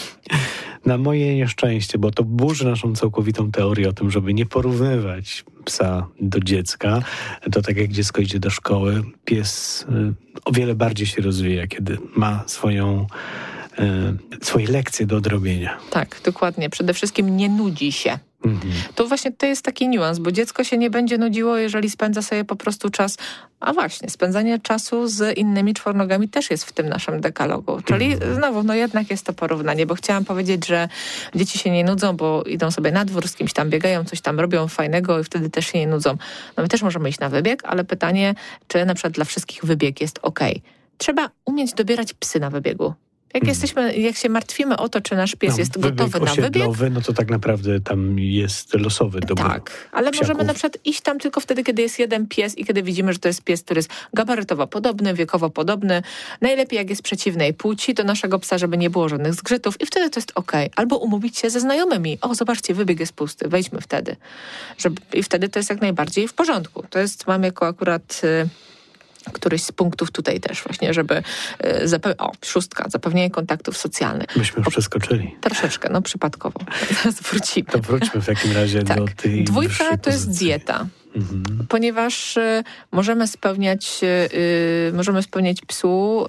na moje nieszczęście, bo to burzy naszą całkowitą teorię o tym, żeby nie porównywać psa do dziecka. To tak jak dziecko idzie do szkoły, pies y, o wiele bardziej się rozwija, kiedy ma swoją, y, swoje lekcje do odrobienia. Tak, dokładnie. Przede wszystkim nie nudzi się. Mhm. To właśnie to jest taki niuans, bo dziecko się nie będzie nudziło, jeżeli spędza sobie po prostu czas. A właśnie, spędzanie czasu z innymi czwornogami też jest w tym naszym dekalogu. Czyli mhm. znowu, no jednak jest to porównanie, bo chciałam powiedzieć, że dzieci się nie nudzą, bo idą sobie na dwór, z kimś tam biegają, coś tam robią fajnego i wtedy też się nie nudzą. No my też możemy iść na wybieg, ale pytanie, czy na przykład dla wszystkich wybieg jest okej. Trzeba umieć dobierać psy na wybiegu. Jak jesteśmy, jak się martwimy o to, czy nasz pies no, jest gotowy na wybieg, no to tak naprawdę tam jest losowy dobór. Tak, ale psiaków. Możemy na przykład iść tam tylko wtedy, kiedy jest jeden pies i kiedy widzimy, że to jest pies, który jest gabarytowo podobny, wiekowo podobny. Najlepiej jak jest przeciwnej płci do naszego psa, żeby nie było żadnych zgrzytów i wtedy to jest okej. Albo umówić się ze znajomymi. O, zobaczcie, wybieg jest pusty, wejdźmy wtedy. Żeby, i wtedy to jest jak najbardziej w porządku. To jest, mam jako akurat... Y- któryś z punktów tutaj też właśnie, żeby y, zape- o, szóstka, zapewnienie kontaktów socjalnych. Myśmy już o, przeskoczyli. Troszeczkę, no przypadkowo. Teraz wrócimy. To wróćmy w takim razie tak. do tej Dwójka to jest pozycji. dieta. Mhm. Ponieważ y, możemy spełniać y, możemy spełniać psu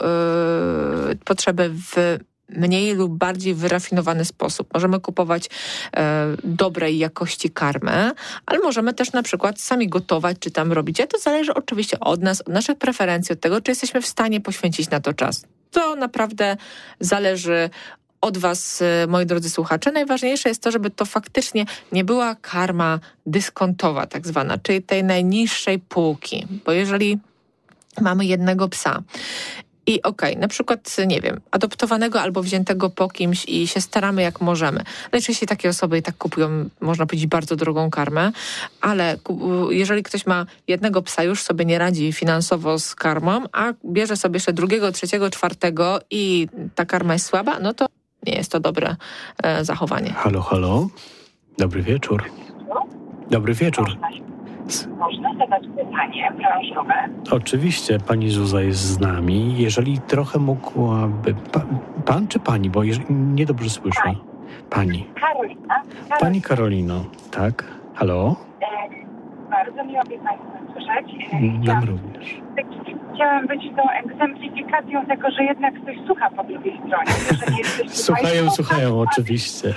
y, potrzeby w mniej lub bardziej wyrafinowany sposób. Możemy kupować e, dobrej jakości karmę, ale możemy też na przykład sami gotować, czy tam robić. A to zależy oczywiście od nas, od naszych preferencji, od tego, czy jesteśmy w stanie poświęcić na to czas. To naprawdę zależy od was, moi drodzy słuchacze. Najważniejsze jest to, żeby to faktycznie nie była karma dyskontowa tak zwana, czyli tej najniższej półki. Bo jeżeli mamy jednego psa i okej, okay, na przykład, nie wiem, adoptowanego albo wziętego po kimś i się staramy jak możemy. Najczęściej takie osoby i tak kupują, można powiedzieć, bardzo drogą karmę, ale jeżeli ktoś ma jednego psa, już sobie nie radzi finansowo z karmą, a bierze sobie jeszcze drugiego, trzeciego, czwartego i ta karma jest słaba, no to nie jest to dobre e, zachowanie. Halo, halo. Dobry wieczór. Dobry wieczór. Można zadać pytanie branżowe? Oczywiście, pani Zuza jest z nami. Jeżeli trochę mogłaby... Pa, pan czy pani? Bo jeżeli, niedobrze słyszę. Pani. Pani. Karolina. Karolina. Pani Karolino, tak? Halo? E, bardzo miło mi Państwa słyszeć. E, Nam chciałam, również. Chciałam być tą egzemplifikacją tego, że jednak ktoś słucha po drugiej stronie. Że nie jesteście Słuchają, państwo, słuchają, tak, oczywiście.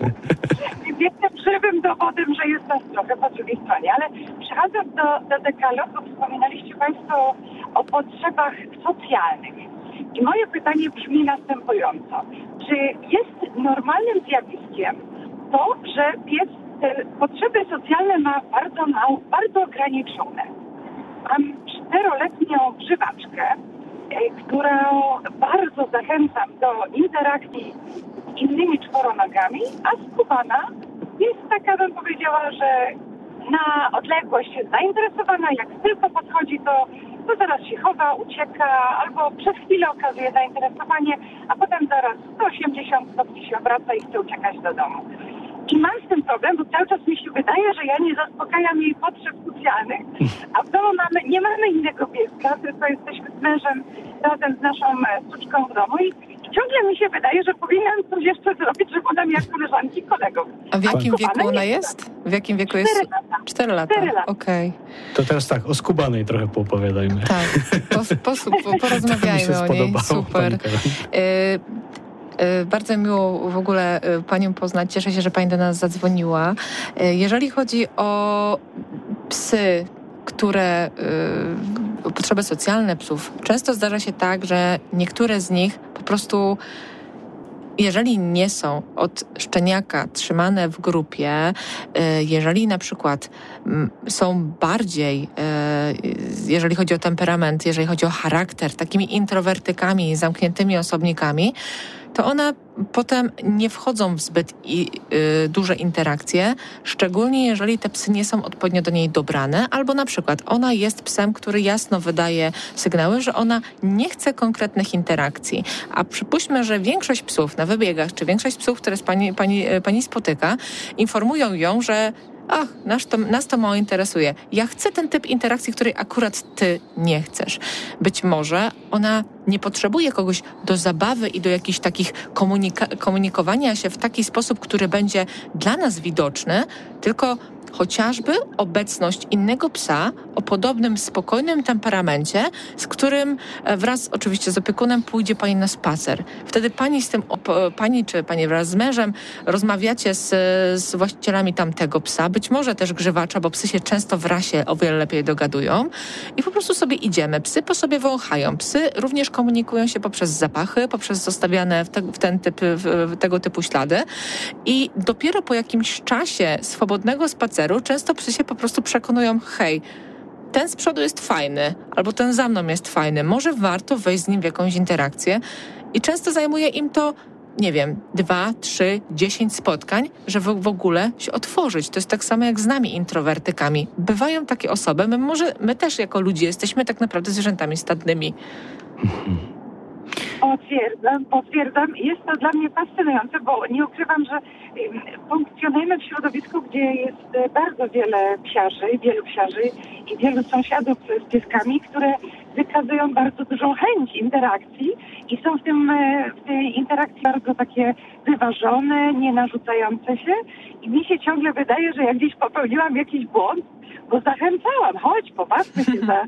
Jestem żywym dowodem, że jest nas trochę po drugiej stronie, ale przechodząc do, do dekalogu, wspominaliście Państwo o potrzebach socjalnych. I moje pytanie brzmi następująco. Czy jest normalnym zjawiskiem to, że pies te potrzeby socjalne ma bardzo mało, bardzo ograniczone? Mam czteroletnią grzywaczkę, którą bardzo zachęcam do interakcji z innymi czworonogami, a skubana jest taka, bym powiedziała, że na odległość jest zainteresowana, jak tylko podchodzi, to, to zaraz się chowa, ucieka, albo przez chwilę okazuje zainteresowanie, a potem zaraz sto osiemdziesiąt stopni się obraca i chce uciekać do domu. I mam z tym problem, bo cały czas mi się wydaje, że ja nie zaspokajam jej potrzeb socjalnych, a w domu mamy, nie mamy innego pieska, tylko jesteśmy z mężem razem z naszą suczką w domu i, i ciągle mi się wydaje, że powinnam coś jeszcze zrobić, żeby ona miała koleżanki i kolegów. A w jakim wieku ona jest? W jakim wieku jest? Cztery lata. Cztery lata. Cztery lata. Okej. Okay. To teraz tak, o skubanej trochę poopowiadajmy. Tak, po, po, po, porozmawiajmy o niej. Super. Bardzo miło w ogóle Panią poznać. Cieszę się, że Pani do nas zadzwoniła. Jeżeli chodzi o psy, które y, potrzeby socjalne psów, często zdarza się tak, że niektóre z nich po prostu jeżeli nie są od szczeniaka trzymane w grupie, jeżeli na przykład są bardziej, jeżeli chodzi o temperament, jeżeli chodzi o charakter, takimi introwertykami, zamkniętymi osobnikami, to one potem nie wchodzą w zbyt i, y, duże interakcje, szczególnie jeżeli te psy nie są odpowiednio do niej dobrane, albo na przykład ona jest psem, który jasno wydaje sygnały, że ona nie chce konkretnych interakcji. A przypuśćmy, że większość psów na wybiegach, czy większość psów, które z pani, pani, pani spotyka, informują ją, że ach, nas to, nas to mało interesuje. Ja chcę ten typ interakcji, której akurat ty nie chcesz. Być może ona nie potrzebuje kogoś do zabawy i do jakichś takich komunika- komunikowania się w taki sposób, który będzie dla nas widoczny, tylko chociażby obecność innego psa o podobnym, spokojnym temperamencie, z którym wraz oczywiście z opiekunem pójdzie pani na spacer. Wtedy pani z tym, op- pani czy pani wraz z mężem rozmawiacie z, z właścicielami tamtego psa, być może też grzywacza, bo psy się często w rasie o wiele lepiej dogadują i po prostu sobie idziemy. Psy po sobie wąchają. Psy również komunikują się poprzez zapachy, poprzez zostawiane w, te, w ten typ, w, w tego typu ślady i dopiero po jakimś czasie swobodnego spaceru często psy się po prostu przekonują, hej, ten z przodu jest fajny, albo ten za mną jest fajny, może warto wejść z nim w jakąś interakcję i często zajmuje im to, nie wiem, dwa, trzy, dziesięć spotkań, żeby w ogóle się otworzyć. To jest tak samo jak z nami introwertykami. Bywają takie osoby, my może, my też jako ludzie jesteśmy tak naprawdę zwierzętami stadnymi. Potwierdzam, potwierdzam. Jest to dla mnie fascynujące, bo nie ukrywam, że funkcjonujemy w środowisku, gdzie jest bardzo wiele psiarzy, wielu psiarzy i wielu sąsiadów z pieskami, które wykazują bardzo dużą chęć interakcji i są w tym w tej interakcji bardzo takie wyważone, nie narzucające się i mi się ciągle wydaje, że ja gdzieś popełniłam jakiś błąd, bo zachęcałam, chodź, pobawmy się, za,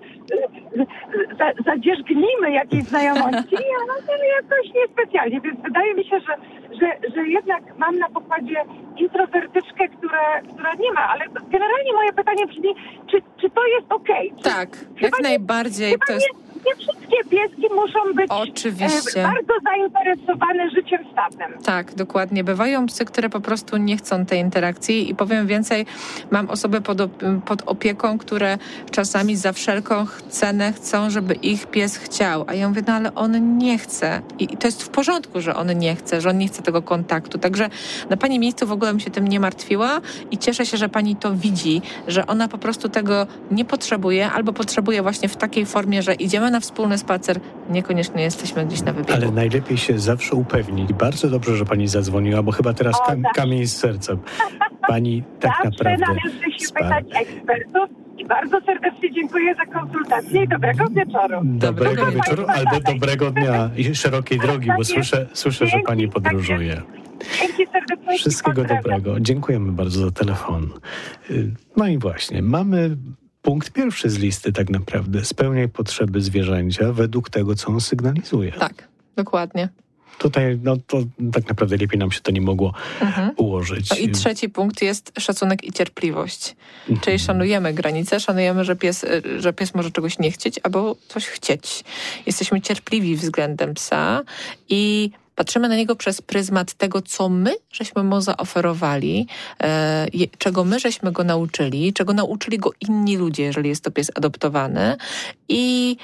za, zadzierzgnijmy jakieś znajomości, a no to jakoś niespecjalnie, więc wydaje mi się, że, że, że jednak mam na pokładzie introwertyczkę, która, która nie ma, ale generalnie moje pytanie brzmi, czy, czy to jest okej? Okay? Tak, jak nie, najbardziej. To jest... nie, nie wszystkie pieski muszą być Oczywiście. E, bardzo zainteresowane życiem stadnym. Tak, dokładnie. Bywają psy, które po prostu nie chcą tej interakcji i powiem więcej, mam osoby pod, op- pod opieką, które czasami za wszelką cenę chcą, żeby ich pies chciał, a ja mówię, no ale on nie chce i, i to jest w porządku, że on nie chce, że on nie chce tego kontaktu, także na pani miejscu w ogóle bym się tym nie martwiła i cieszę się, że pani to widzi, że ona po prostu tego nie potrzebuje albo potrzebuje właśnie w takiej formie, że idziemy na wspólny spacer, niekoniecznie jesteśmy gdzieś na wybiegu. Ale najlepiej się zawsze upewnić. Bardzo dobrze, że pani zadzwoniła, bo chyba teraz O, kam- tak. kamień z sercem. Pani tak Zawsze naprawdę należy się spara. pytać ekspertów i bardzo serdecznie dziękuję za konsultację i dobrego wieczoru. Dobrego Dobrego wieczoru wieczoru. albo dobrego dnia i szerokiej drogi, bo słyszę, słyszę, że pani Dzięki, podróżuje. Dzięki serdecznie. Wszystkiego Pozdrawiam. dobrego. Dziękujemy bardzo za telefon. No i właśnie, mamy punkt pierwszy z listy tak naprawdę. Spełniaj potrzeby zwierzęcia według tego, co on sygnalizuje. Tak, dokładnie. Tutaj no to tak naprawdę lepiej nam się to nie mogło Mhm. ułożyć. No i trzeci punkt jest szacunek i cierpliwość. Czyli szanujemy granice, szanujemy, że pies, że pies może czegoś nie chcieć albo coś chcieć. Jesteśmy cierpliwi względem psa i patrzymy na niego przez pryzmat tego, co my żeśmy mu zaoferowali, e, czego my żeśmy go nauczyli, czego nauczyli go inni ludzie, jeżeli jest to pies adoptowany. I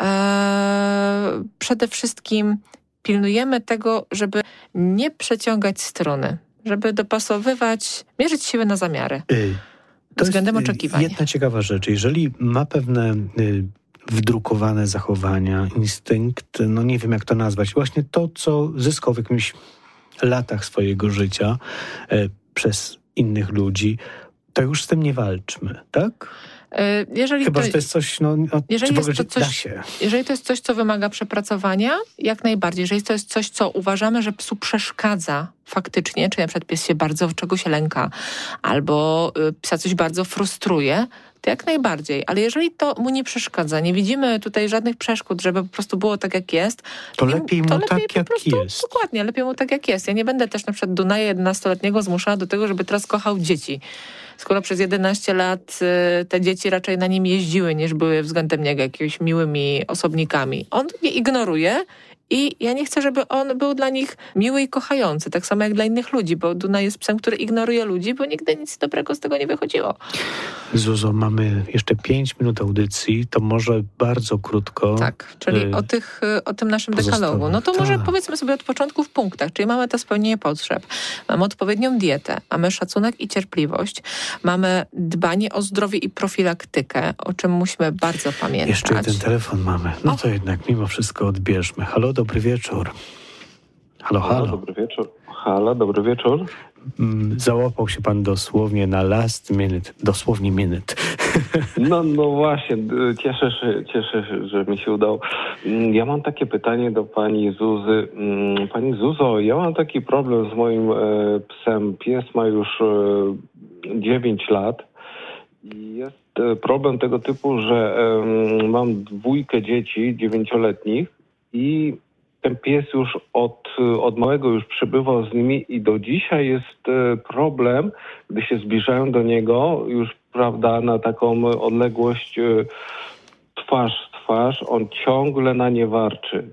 e, przede wszystkim pilnujemy tego, żeby nie przeciągać struny, żeby dopasowywać, mierzyć siły na zamiary. Y, to względem jest, y, oczekiwań. Jedna ciekawa rzecz. Jeżeli ma pewne y, wdrukowane zachowania, instynkt, no nie wiem jak to nazwać, właśnie to, co zyskał w jakimś latach swojego życia y, przez innych ludzi, to już z tym nie walczmy, tak? Jeżeli Chyba, to, że to jest coś, no, no jeżeli czy w ogóle jest to coś, da się. Jeżeli to jest coś, co wymaga przepracowania, jak najbardziej. Jeżeli to jest coś, co uważamy, że psu przeszkadza faktycznie, czyli na przykład pies się bardzo czegoś lęka, albo y, psa coś bardzo frustruje, to jak najbardziej. Ale jeżeli to mu nie przeszkadza, nie widzimy tutaj żadnych przeszkód, żeby po prostu było tak, jak jest, To lepiej mu to lepiej tak, po jak prostu, jest. Dokładnie, lepiej mu tak, jak jest. Ja nie będę też na przykład Dunaja jedenastoletniego zmuszała do tego, żeby teraz kochał dzieci. Skoro przez jedenaście lat y, te dzieci raczej na nim jeździły, niż były względem niego jakimiś miłymi osobnikami. On je ignoruje i ja nie chcę, żeby on był dla nich miły i kochający, tak samo jak dla innych ludzi, bo Duna jest psem, który ignoruje ludzi, bo nigdy nic dobrego z tego nie wychodziło. Zuzo, mamy jeszcze pięć minut audycji, to może bardzo krótko. Tak, czyli y- o, tych, o tym naszym pozostałych. dekalogu. No to Tak. może powiedzmy sobie od początku w punktach, czyli mamy to spełnienie potrzeb, mamy odpowiednią dietę, mamy szacunek i cierpliwość, mamy dbanie o zdrowie i profilaktykę, o czym musimy bardzo pamiętać. Jeszcze jeden telefon mamy. No O. to jednak mimo wszystko odbierzmy. Halo, dobry wieczór. Halo, Halo, halo. dobry wieczór. Halo, dobry wieczór. Mm, Załapał się pan dosłownie na last minute. Dosłownie minute. No, no właśnie, d- cieszę się, cieszę się, że mi się udało. Mm, Ja mam takie pytanie do pani Zuzy. Mm, Pani Zuzo, ja mam taki problem z moim e, psem. Pies ma już e, dziewięć lat. I jest e, problem tego typu, że em, mam dwójkę dzieci dziewięcioletnich i ten pies już od, od małego już przebywał z nimi i do dzisiaj jest e, problem, gdy się zbliżają do niego już, prawda, na taką odległość e, twarz w twarz, on ciągle na nie warczy.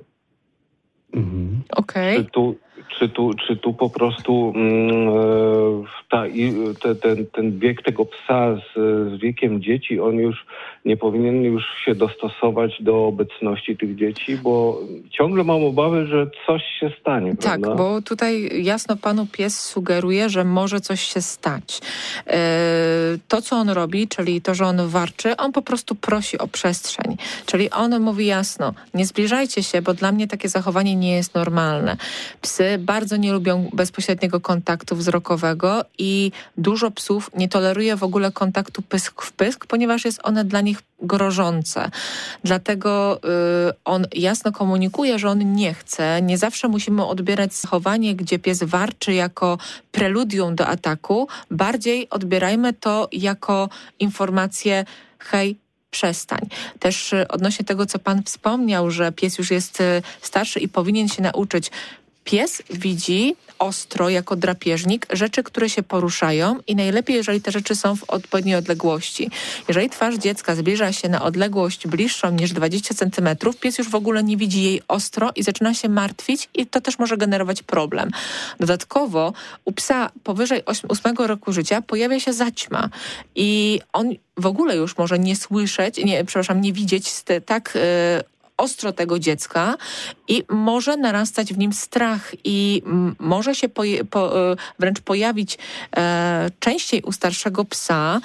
Mhm. Okej. Czy tu, czy tu, czy tu po prostu mm, e, ta, i, te, ten, ten wiek tego psa z, z wiekiem dzieci, on już nie powinien już się dostosować do obecności tych dzieci, bo ciągle mam obawy, że coś się stanie, Tak, prawda? bo tutaj jasno panu pies sugeruje, że może coś się stać. Yy, to, co on robi, czyli to, że on warczy, on po prostu prosi o przestrzeń. Czyli on mówi jasno, nie zbliżajcie się, bo dla mnie takie zachowanie nie jest normalne. Psy bardzo nie lubią bezpośredniego kontaktu wzrokowego i dużo psów nie toleruje w ogóle kontaktu pysk w pysk, ponieważ jest one dla nich grożące. Dlatego y, on jasno komunikuje, że on nie chce. Nie zawsze musimy odbierać zachowanie, gdzie pies warczy jako preludium do ataku. Bardziej odbierajmy to jako informację, hej, przestań. Też y, odnośnie tego, co pan wspomniał, że pies już jest y, starszy i powinien się nauczyć. Pies widzi ostro jako drapieżnik rzeczy, które się poruszają i najlepiej, jeżeli te rzeczy są w odpowiedniej odległości. Jeżeli twarz dziecka zbliża się na odległość bliższą niż dwadzieścia centymetrów, pies już w ogóle nie widzi jej ostro i zaczyna się martwić i to też może generować problem. Dodatkowo u psa powyżej ósmego roku życia pojawia się zaćma i on w ogóle już może nie słyszeć, nie, przepraszam, nie widzieć st- tak yy, ostro tego dziecka i może narastać w nim strach i m, może się poje, po, e, wręcz pojawić e, częściej u starszego psa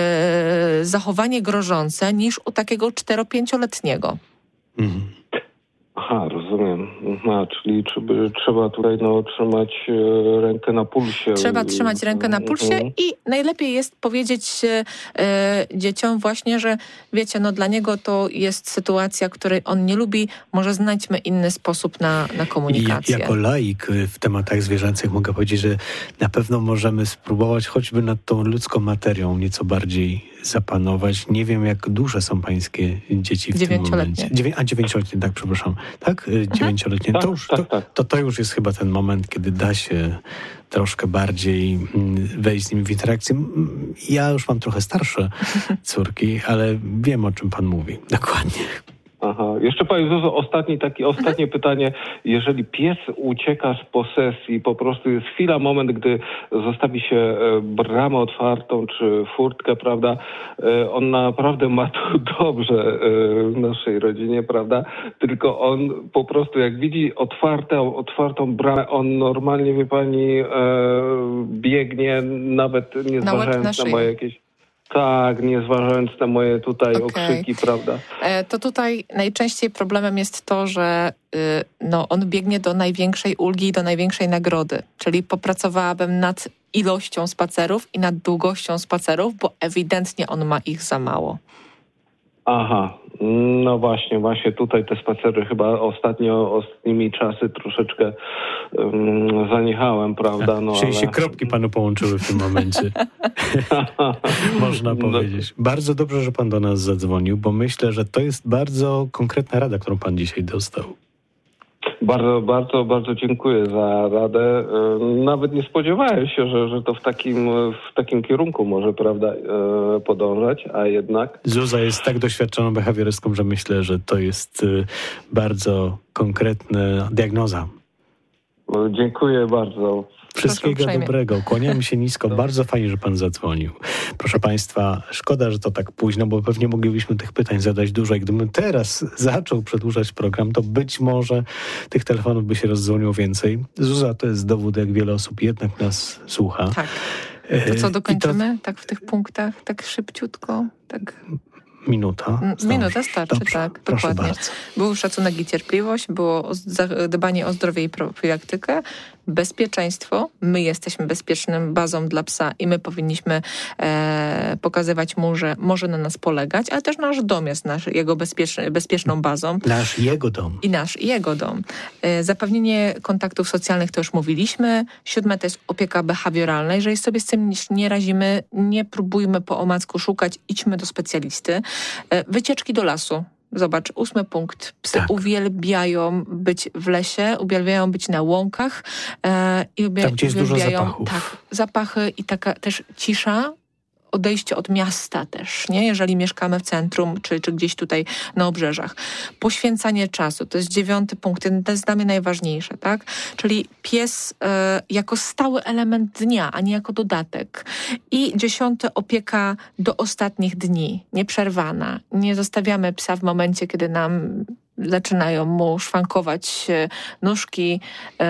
e, zachowanie grożące niż u takiego cztero-pięcioletniego. Mhm. Aha, rozumiem. Aha, czyli trzeba, trzeba tutaj no, trzymać e, rękę na pulsie. Trzeba trzymać rękę na pulsie Mhm. i najlepiej jest powiedzieć e, dzieciom właśnie, że wiecie, no dla niego to jest sytuacja, której on nie lubi, może znajdźmy inny sposób na, na komunikację. I jako laik w tematach zwierzęcych mogę powiedzieć, że na pewno możemy spróbować choćby nad tą ludzką materią nieco bardziej zapanować. Nie wiem, jak duże są pańskie dzieci w tym Dziewięcioletnie. momencie. Dziewię- a dziewięcioletnie, tak, przepraszam. Tak? Y, Dziewięcioletnie. Tak, To, już, tak, to, tak. to, to już jest chyba ten moment, kiedy da się troszkę bardziej mm, wejść z nimi w interakcję. Mm, Ja już mam trochę starsze córki, ale wiem, o czym pan mówi. Dokładnie. Aha. Jeszcze Pani Zuzo, ostatni taki, ostatnie pytanie. Jeżeli pies ucieka z posesji, po prostu jest chwila, moment, gdy zostawi się e, bramę otwartą czy furtkę, prawda? E, on naprawdę ma to dobrze e, w naszej rodzinie, prawda? Tylko on po prostu jak widzi otwarte, otwartą bramę, on normalnie, wie Pani, e, biegnie, nawet nie Na łeb, na zważając na szyję. moje jakieś... Tak, nie zważając na moje tutaj Okej. okrzyki, prawda? E, To tutaj najczęściej problemem jest to, że y, no, on biegnie do największej ulgi i do największej nagrody. Czyli popracowałabym nad ilością spacerów i nad długością spacerów, bo ewidentnie on ma ich za mało. Aha, no właśnie, właśnie tutaj te spacery chyba ostatnio, ostatnimi czasy troszeczkę um, zaniechałem, prawda? No, Czyli ale... się kropki panu połączyły w tym momencie. Można No. powiedzieć. Bardzo dobrze, że pan do nas zadzwonił, bo myślę, że to jest bardzo konkretna rada, którą pan dzisiaj dostał. Bardzo, bardzo, bardzo dziękuję za radę. E, Nawet nie spodziewałem się, że, że to w takim, w takim kierunku może, prawda, e, podążać, a jednak... Zuza jest tak doświadczoną behawiorystką, że myślę, że to jest y, bardzo konkretna diagnoza. e, Dziękuję bardzo. Wszystkiego uprzejmie. dobrego. Kłaniamy się nisko. Bardzo fajnie, że pan zadzwonił. Proszę państwa, szkoda, że to tak późno, bo pewnie moglibyśmy tych pytań zadać dużo. I gdybym teraz zaczął przedłużać program, to być może tych telefonów by się rozdzwoniło więcej. Zuza, to jest dowód, jak wiele osób jednak nas słucha. Tak. To co, E, dokończymy tak w tych punktach, tak szybciutko, tak... I to minuta. Mm, Zdąży. Minuta starczy, Dobrze, tak, proszę dokładnie. bardzo. Był szacunek i cierpliwość, było o- za- dbanie o zdrowie i profilaktykę, bezpieczeństwo. My jesteśmy bezpiecznym bazą dla psa i my powinniśmy e, pokazywać mu, że może na nas polegać, ale też nasz dom jest nasz, jego bezpieczny, bezpieczną bazą. Nasz jego dom. I nasz, i jego dom. E, Zapewnienie kontaktów socjalnych to już mówiliśmy. Siódme to jest opieka behawioralna. Jeżeli sobie z tym nie radzimy, nie próbujmy po omacku szukać, idźmy do specjalisty. E, Wycieczki do lasu. Zobacz, ósmy punkt. Psy Tak. uwielbiają być w lesie, uwielbiają być na łąkach e, i ubie- Tam, gdzie jest dużo uwielbiają zapachów. tak, zapachy i taka też cisza, odejście od miasta też, nie? Jeżeli mieszkamy w centrum, czy, czy gdzieś tutaj na obrzeżach. Poświęcanie czasu, to jest dziewiąty punkt, to jest dla mnie najważniejsze, tak? Czyli pies e, jako stały element dnia, a nie jako dodatek. I dziesiąty, opieka do ostatnich dni, nieprzerwana. Nie zostawiamy psa w momencie, kiedy nam zaczynają mu szwankować e, nóżki,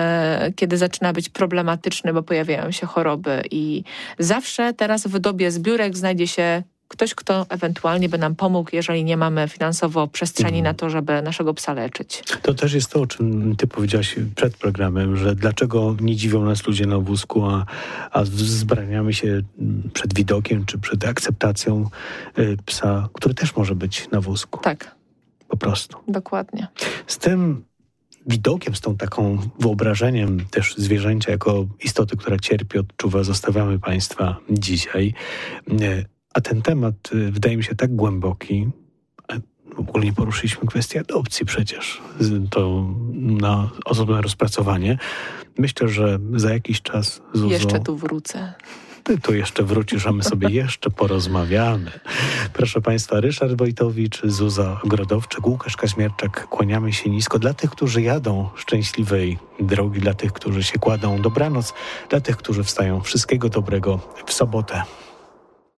e, kiedy zaczyna być problematyczny, bo pojawiają się choroby. I zawsze teraz w dobie zbiórek znajdzie się ktoś, kto ewentualnie by nam pomógł, jeżeli nie mamy finansowo przestrzeni Mhm. na to, żeby naszego psa leczyć. To też jest to, o czym ty powiedziałaś przed programem, że dlaczego nie dziwią nas ludzie na wózku, a, a wzbraniamy się przed widokiem czy przed akceptacją y, psa, który też może być na wózku. Tak, Po prostu. dokładnie. Z tym widokiem, z tą taką wyobrażeniem też zwierzęcia jako istoty, która cierpi, odczuwa, zostawiamy państwa dzisiaj. Y, A ten temat y, wydaje mi się tak głęboki. a W ogóle nie poruszyliśmy kwestii adopcji przecież. Z- To na osobne rozpracowanie. Myślę, że za jakiś czas, Zuzo, Jeszcze tu wrócę. ty tu jeszcze wrócisz, a my sobie jeszcze porozmawiamy. Proszę państwa, Ryszard Wojtowicz, Zuza Ogrodowczyk, Łukasz Kaźmierczak. Kłaniamy się nisko. Dla tych, którzy jadą szczęśliwej drogi, dla tych, którzy się kładą, dobranoc. Dla tych, którzy wstają, wszystkiego dobrego w sobotę.